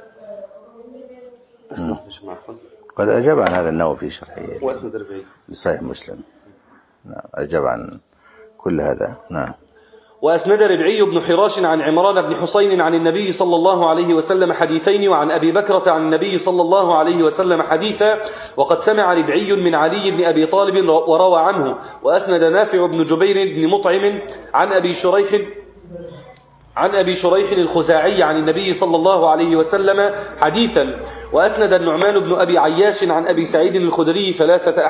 [SPEAKER 1] قد أجاب عن هذا النووي في شرحه لصحيح مسلم. نعم، أجاب عن كل هذا. نعم.
[SPEAKER 2] وأسند ربعي بن حراش عن عمران بن حسين عن النبي صلى الله عليه وسلم حديثين، وعن أبي بكرة عن النبي صلى الله عليه وسلم حديثا، وقد سمع ربعي من علي بن أبي طالب وروى عنه. وأسند نافع بن جبير بن مطعم عن أبي شريح الخزاعي عن النبي صلى الله عليه وسلم حديثا. وأسند النعمان بن أبي عياش عن أبي سعيد الخدري ثلاثة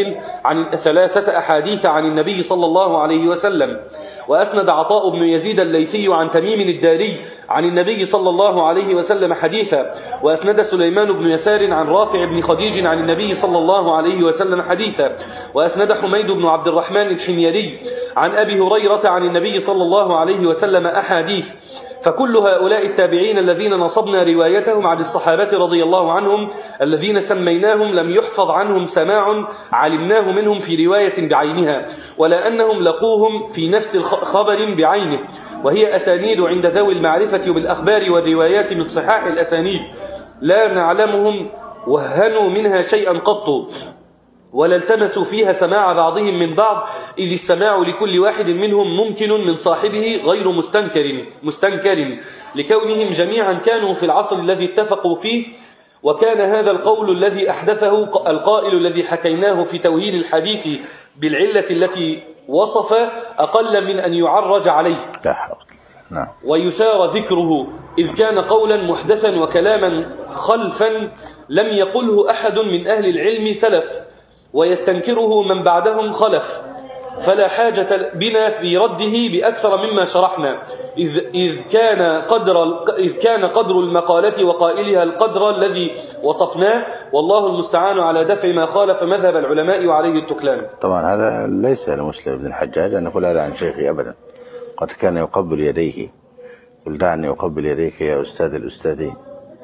[SPEAKER 2] أحاديث عن النبي صلى الله عليه وسلم. وأسند عطاء بن يزيد الليثي عن تميم الداري عن النبي صلى الله عليه وسلم حديثا. وأسند سليمان بن يسار عن رافع بن خديج عن النبي صلى الله عليه وسلم حديثا. وأسند حميد بن عبد الرحمن الحميري عن أبي هريرة عن النبي صلى الله عليه وسلم أحاديث. فكل هؤلاء التابعين الذين نصبنا روايتهم عن الصحابة رضي الله عنهم الذين سميناهم لم يحفظ عنهم سماع علمناه منهم في رواية بعينها، ولا أنهم لقوهم في نفس الخبر بعينه، وهي أسانيد عند ذوي المعرفة بالأخبار والروايات من صحاح الأسانيد لا نعلمهم وهنوا منها شيئا قط، ولا التمسوا فيها سماع بعضهم من بعض، إذ السماع لكل واحد منهم ممكن من صاحبه غير مستنكر لكونهم جميعا كانوا في العصر الذي اتفقوا فيه. وكان هذا القول الذي أحدثه القائل الذي حكيناه في توهين الحديث بالعلة التي وصف أقل من أن يعرج عليه ويسار ذكره، إذ كان قولا محدثا وكلاما خلفا لم يقله أحد من أهل العلم سلف، ويستنكره من بعدهم خلف، فلا حاجة بنا في رده بأكثر مما شرحنا، إذ كان قدر المقالة وقائلها القدر الذي وصفناه، والله المستعان على دفع ما خالف مذهب العلماء وعليه التكلان.
[SPEAKER 1] طبعا هذا ليس لمسلم بن الحجاج أن يقول هذا عن شيخي أبدا، قد كان يقبل يديه، قل دعني يقبل يديك يا أستاذ الأستاذين.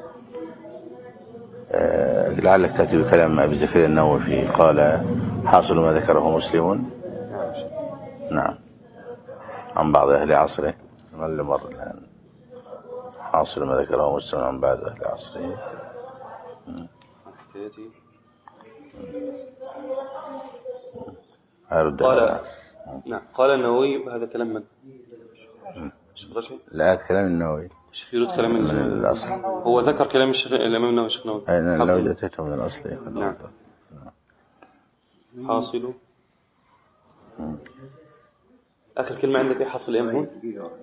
[SPEAKER 1] لعلك تأتي بكلام أبي زكريا النووي قال حاصل ما ذكره مسلم نعم عن بعض أهل عصره، من مر الآن حاصل ما ذكره مسلم عن بعض أهل عصره.
[SPEAKER 2] قال النووي هذا كلام من؟
[SPEAKER 1] لا كلام النووي،
[SPEAKER 2] يريد كلام من
[SPEAKER 1] الأصل،
[SPEAKER 2] هو ذكر كلام الإمام النووي الشيخ النووي.
[SPEAKER 1] أنا لو جئته من الأصل.
[SPEAKER 2] نعم. حاصل آخر كلمة عندك إيه؟ حاصل إيه هون؟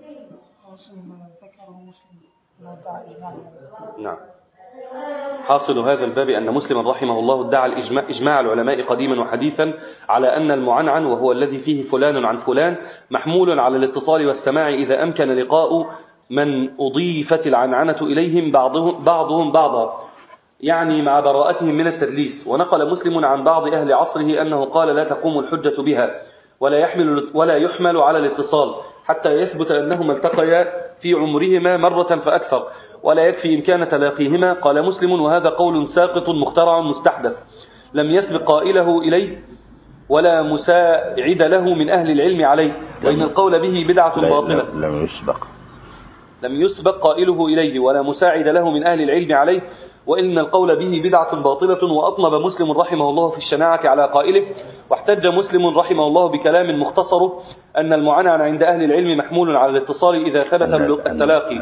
[SPEAKER 2] نعم. حاصل هذا الباب أن مسلما رحمه الله ادعى إجماع العلماء قديما وحديثا على أن المعنعن وهو الذي فيه فلان عن فلان محمول على الاتصال والسماع إذا أمكن لقاء من أضيفت العنعنة إليهم بعضهم بعضا، يعني مع براءتهم من التدليس. ونقل مسلم عن بعض أهل عصره أنه قال لا تقوم الحجة بها ولا يحمل على الاتصال حتى يثبت أنهما التقيا في عمرهما مرة فأكثر، ولا يكفي إمكان تلاقيهما. قال مسلم وهذا قول ساقط مخترع مستحدث لم يسبق قائله إليه ولا مساعد له من أهل العلم عليه، وإن القول به بدعة باطلة. لم يسبق قائله إليه ولا مساعد له من أهل العلم عليه، وإن القول به بدعة باطلة. وأطنب مسلم رحمه الله في الشناعة على قائله. واحتج مسلم رحمه الله بكلام مختصره أن المعنعن عند أهل العلم محمول على الاتصال إذا ثبت التلاقي.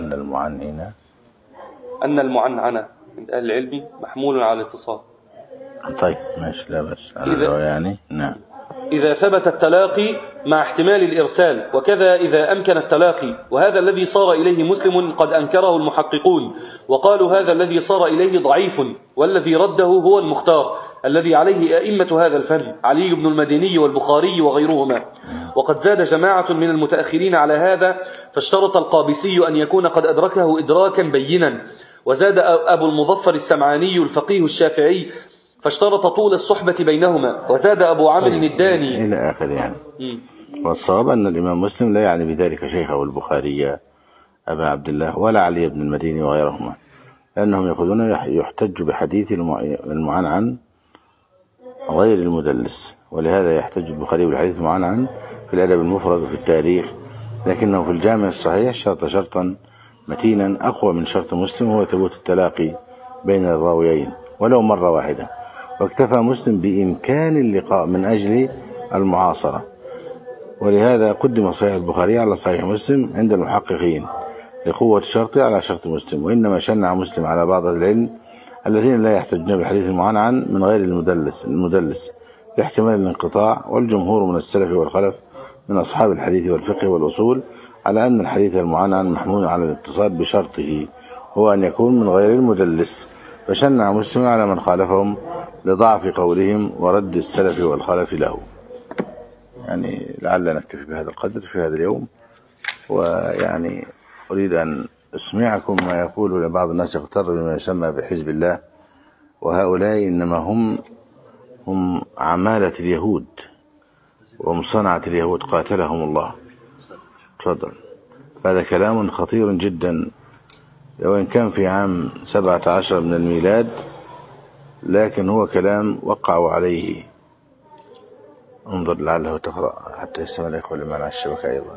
[SPEAKER 2] أن المعنعن عند أهل العلم محمول على الاتصال.
[SPEAKER 1] طيب ماشي، لا بس يعني نعم.
[SPEAKER 2] إذا ثبت التلاقي مع احتمال الإرسال، وكذا إذا أمكن التلاقي. وهذا الذي صار إليه مسلم قد أنكره المحققون وقالوا هذا الذي صار إليه ضعيف، والذي رده هو المختار الذي عليه أئمة هذا الفن علي بن المديني والبخاري وغيرهما. وقد زاد جماعة من المتأخرين على هذا، فاشترط القابسي أن يكون قد أدركه إدراكا بينا، وزاد أبو المظفر السمعاني الفقيه الشافعي فاشترط طول الصحبة بينهما، وزاد أبو عمرو الداني
[SPEAKER 1] إلى آخر يعني. والصواب أن الإمام مسلم لا يعني بذلك شيخه البخاري أبا عبد الله ولا علي بن المديني وغيرهما، لأنهم يقولون يحتج بحديث المعنعن غير المدلس، ولهذا يحتج البخاري بالحديث المعنعن في الأدب المفرد وفي التاريخ، لكنه في الجامع الصحيح شرط شرطا متينا أقوى من شرط مسلم، هو ثبوت التلاقي بين الراويين ولو مرة واحدة. واكتفى مسلم بإمكان اللقاء من أجل المعاصرة، ولهذا قدم صحيح البخاري على صحيح مسلم عند المحققين لقوة شرطه على شرط مسلم. وإنما شنع مسلم على بعض العلم الذين لا يحتجون بالحديث المعنعن من غير المدلس لاحتمال الانقطاع، والجمهور من السلف والخلف من أصحاب الحديث والفقه والأصول على أن الحديث المعنعن محمول على الاتصال بشرطه هو أن يكون من غير المدلس، فشنع مسلم على من خالفهم لضعف قولهم ورد السلف والخلف له. يعني لعل نكتفي بهذا القدر في هذا اليوم. ويعني أريد أن أسمعكم ما يقول بعض الناس يغتر بما يسمى بحزب الله، وهؤلاء إنما هم عمالة اليهود وهم صنعة اليهود قاتلهم الله. تفضل. هذا كلام خطير جدا، وإن كان في عام 17 من الميلاد، لكن هو كلام وقعوا عليه. انظر لعله تقرأ حتى يستمع الإخوة اللي معنا الشبكة أيضا.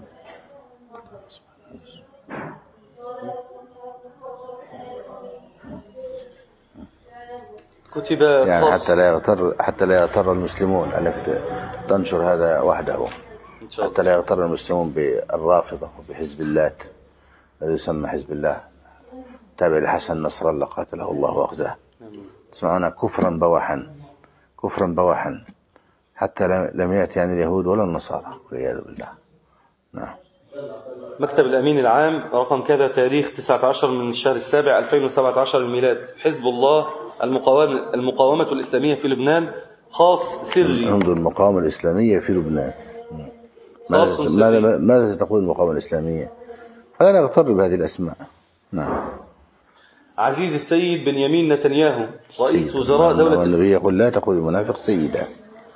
[SPEAKER 2] كتب
[SPEAKER 1] يعني حتى لا يغتر المسلمون أنك تنشر هذا وحده، حتى لا يغتر المسلمون بالرافضة وبحزب الله الذي يسمى حزب الله تابع لحسن نصر الله قاتله الله وأخزاه. تسمعون كفرا بواحا حتى لم يأتي عن اليهود ولا النصارى والعياذ بالله. نعم.
[SPEAKER 2] مكتب الأمين العام رقم كذا تاريخ 19 من الشهر السابع 2017 الميلاد. حزب الله المقاومة الإسلامية في لبنان خاص سري.
[SPEAKER 1] انظر المقاومة الإسلامية في لبنان. ماذا ستقول المقاومة الإسلامية؟ فلا نغتر بهذه الأسماء. نعم.
[SPEAKER 2] عزيز السيد بنيامين نتنياهو رئيس وزراء دولة
[SPEAKER 1] النبي يقول لا تقول المنافق سيدا،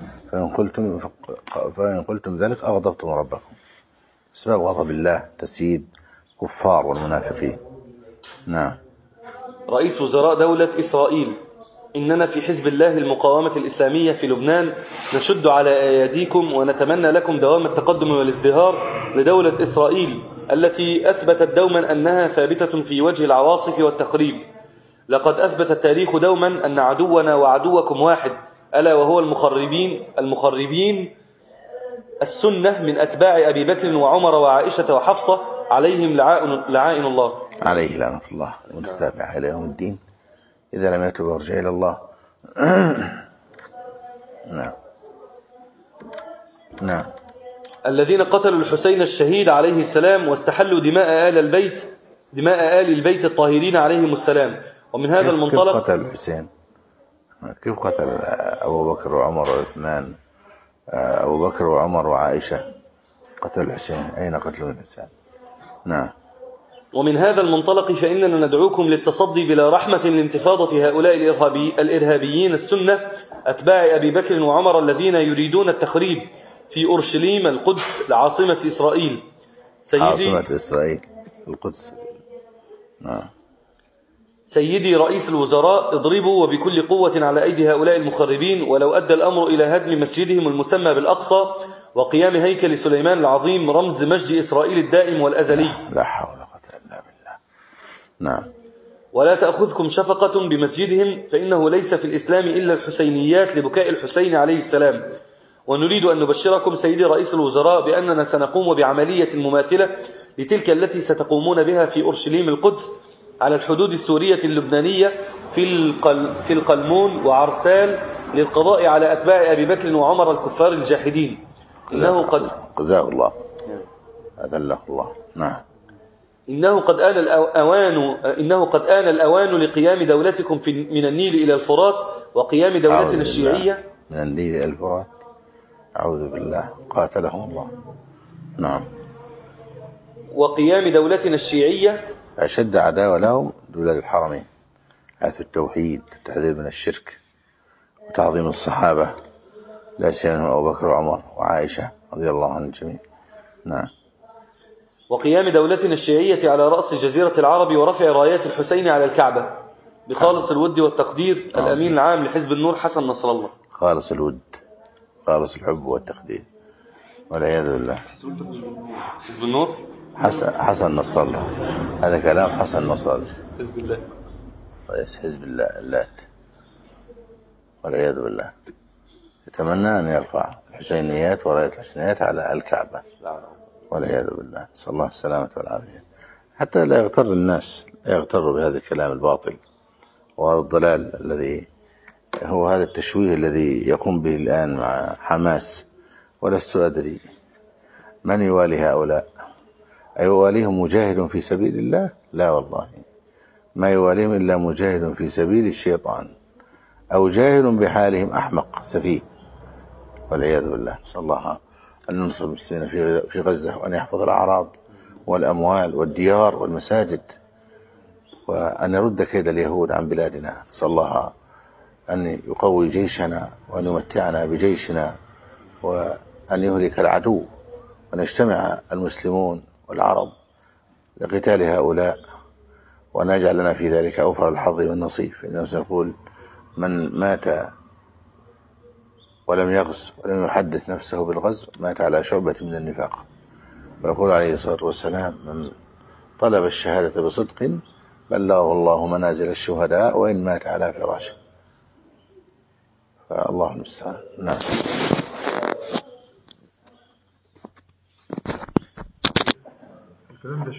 [SPEAKER 1] فإن قلتم ذلك أغضبتم ربكم. سبب غضب الله تسييد كفار والمنافقين. نعم.
[SPEAKER 2] رئيس وزراء دولة إسرائيل: إننا في حزب الله المقاومة الإسلامية في لبنان نشد على أيديكم ونتمنى لكم دوام التقدم والازدهار لدولة إسرائيل التي أثبتت دوما أنها ثابتة في وجه العواصف والتخريب. لقد أثبت التاريخ دوما أن عدونا وعدوكم واحد، ألا وهو المخربين السنة من أتباع أبي بكر وعمر وعائشة وحفصة عليهم لعائن الله.
[SPEAKER 1] عليه لعنة الله المتتابعة إلى يوم الدين إذا لم يتوب ويرجع إلى الله. نعم.
[SPEAKER 2] الذين قتلوا الحسين الشهيد عليه السلام واستحلوا دماء آل البيت الطاهرين عليهم السلام. ومن هذا المنطلق
[SPEAKER 1] كيف قتل الحسين؟ كيف قتل أبو بكر وعمر وعثمان، أبو بكر وعمر وعائشة؟ قتل الحسين، أين قتل الحسين؟ نعم.
[SPEAKER 2] ومن هذا المنطلق فإننا ندعوكم للتصدي بلا رحمة لانتفاضة هؤلاء الإرهابيين السنة أتباع أبي بكر وعمر الذين يريدون التخريب في أورشليم القدس لعاصمة إسرائيل.
[SPEAKER 1] عاصمة إسرائيل القدس. نعم.
[SPEAKER 2] سيدي رئيس الوزراء، اضربوا وبكل قوة على أيدي هؤلاء المخربين، ولو أدى الأمر إلى هدم مسجدهم المسمى بالأقصى وقيام هيكل سليمان العظيم رمز مجد إسرائيل الدائم والأزلي.
[SPEAKER 1] لا حول ولا قوة إلا بالله. نعم.
[SPEAKER 2] ولا تأخذكم شفقة بمسجدهم، فإنه ليس في الإسلام إلا الحسينيات لبكاء الحسين عليه السلام. ونريد أن نبشركم سيدي رئيس الوزراء بأننا سنقوم بعملية مماثلة لتلك التي ستقومون بها في أورشليم القدس على الحدود السورية اللبنانية في القلمون وعرسال للقضاء على أتباع أبي بكر وعمر الكفار الجاحدين.
[SPEAKER 1] جزاه الله أذله الله. نعم.
[SPEAKER 2] إنه قد آن الأوان لقيام دولتكم من النيل إلى الفرات وقيام دولتنا الشيعية
[SPEAKER 1] من النيل إلى الفرات. أعوذ بالله قاتلهم الله. نعم.
[SPEAKER 2] وقيام دولتنا الشيعية
[SPEAKER 1] أشد عداوة لهم بلاد الحرمين، حيث التوحيد والتحذير من الشرك وتعظيم الصحابة لا سيما أبو بكر وعمر وعائشة رضي الله عنهم الجميع. نعم.
[SPEAKER 2] وقيام دولتنا الشيعية على رأس جزيرة العرب ورفع رايات الحسين على الكعبة بخالص الود والتقدير. الأمين العام لحزب النور حسن نصر الله.
[SPEAKER 1] خالص الود، خالص الحب والتقدير، والعياذ بالله.
[SPEAKER 2] حزب النور
[SPEAKER 1] حسن نصر الله. هذا كلام حسن نصر الله.
[SPEAKER 2] حزب الله.
[SPEAKER 1] رئيس حزب الله اللات، والعياذ بالله. يتمنى أن يرفع الحسينيات وراية الحسينيات على الكعبة والعياذ بالله، نسأل الله السلامة والعافية. حتى لا يغتر الناس، لا يغتر بهذا الكلام الباطل وهذا الضلال الذي هو هذا التشويه الذي يقوم به الآن مع حماس. ولست أدري من يوالي هؤلاء، أيواليهم مجاهد في سبيل الله؟ لا والله، ما يواليهم إلا مجاهد في سبيل الشيطان أو جاهل بحالهم أحمق سفيه والعياذ بالله. نسأل الله أن ينصر المسلمين في غزة، وأن يحفظ الأعراض والأموال والديار والمساجد، وأن يرد كيد اليهود عن بلادنا. نسأل الله أن يقوي جيشنا وأن يمتعنا بجيشنا وأن يهلك العدو، وأن يجتمع المسلمون والعرب لقتال هؤلاء، وأن يجعل لنا في ذلك أوفر الحظ والنصيب. فإنه سيقول من مات ولم يغز ولم يحدث نفسه بالغزو مات على شعبة من النفاق. ويقول عليه الصلاة والسلام من طلب الشهادة بصدق بلغه الله منازل الشهداء وإن مات على فراشه. فالله المستعان. نعم.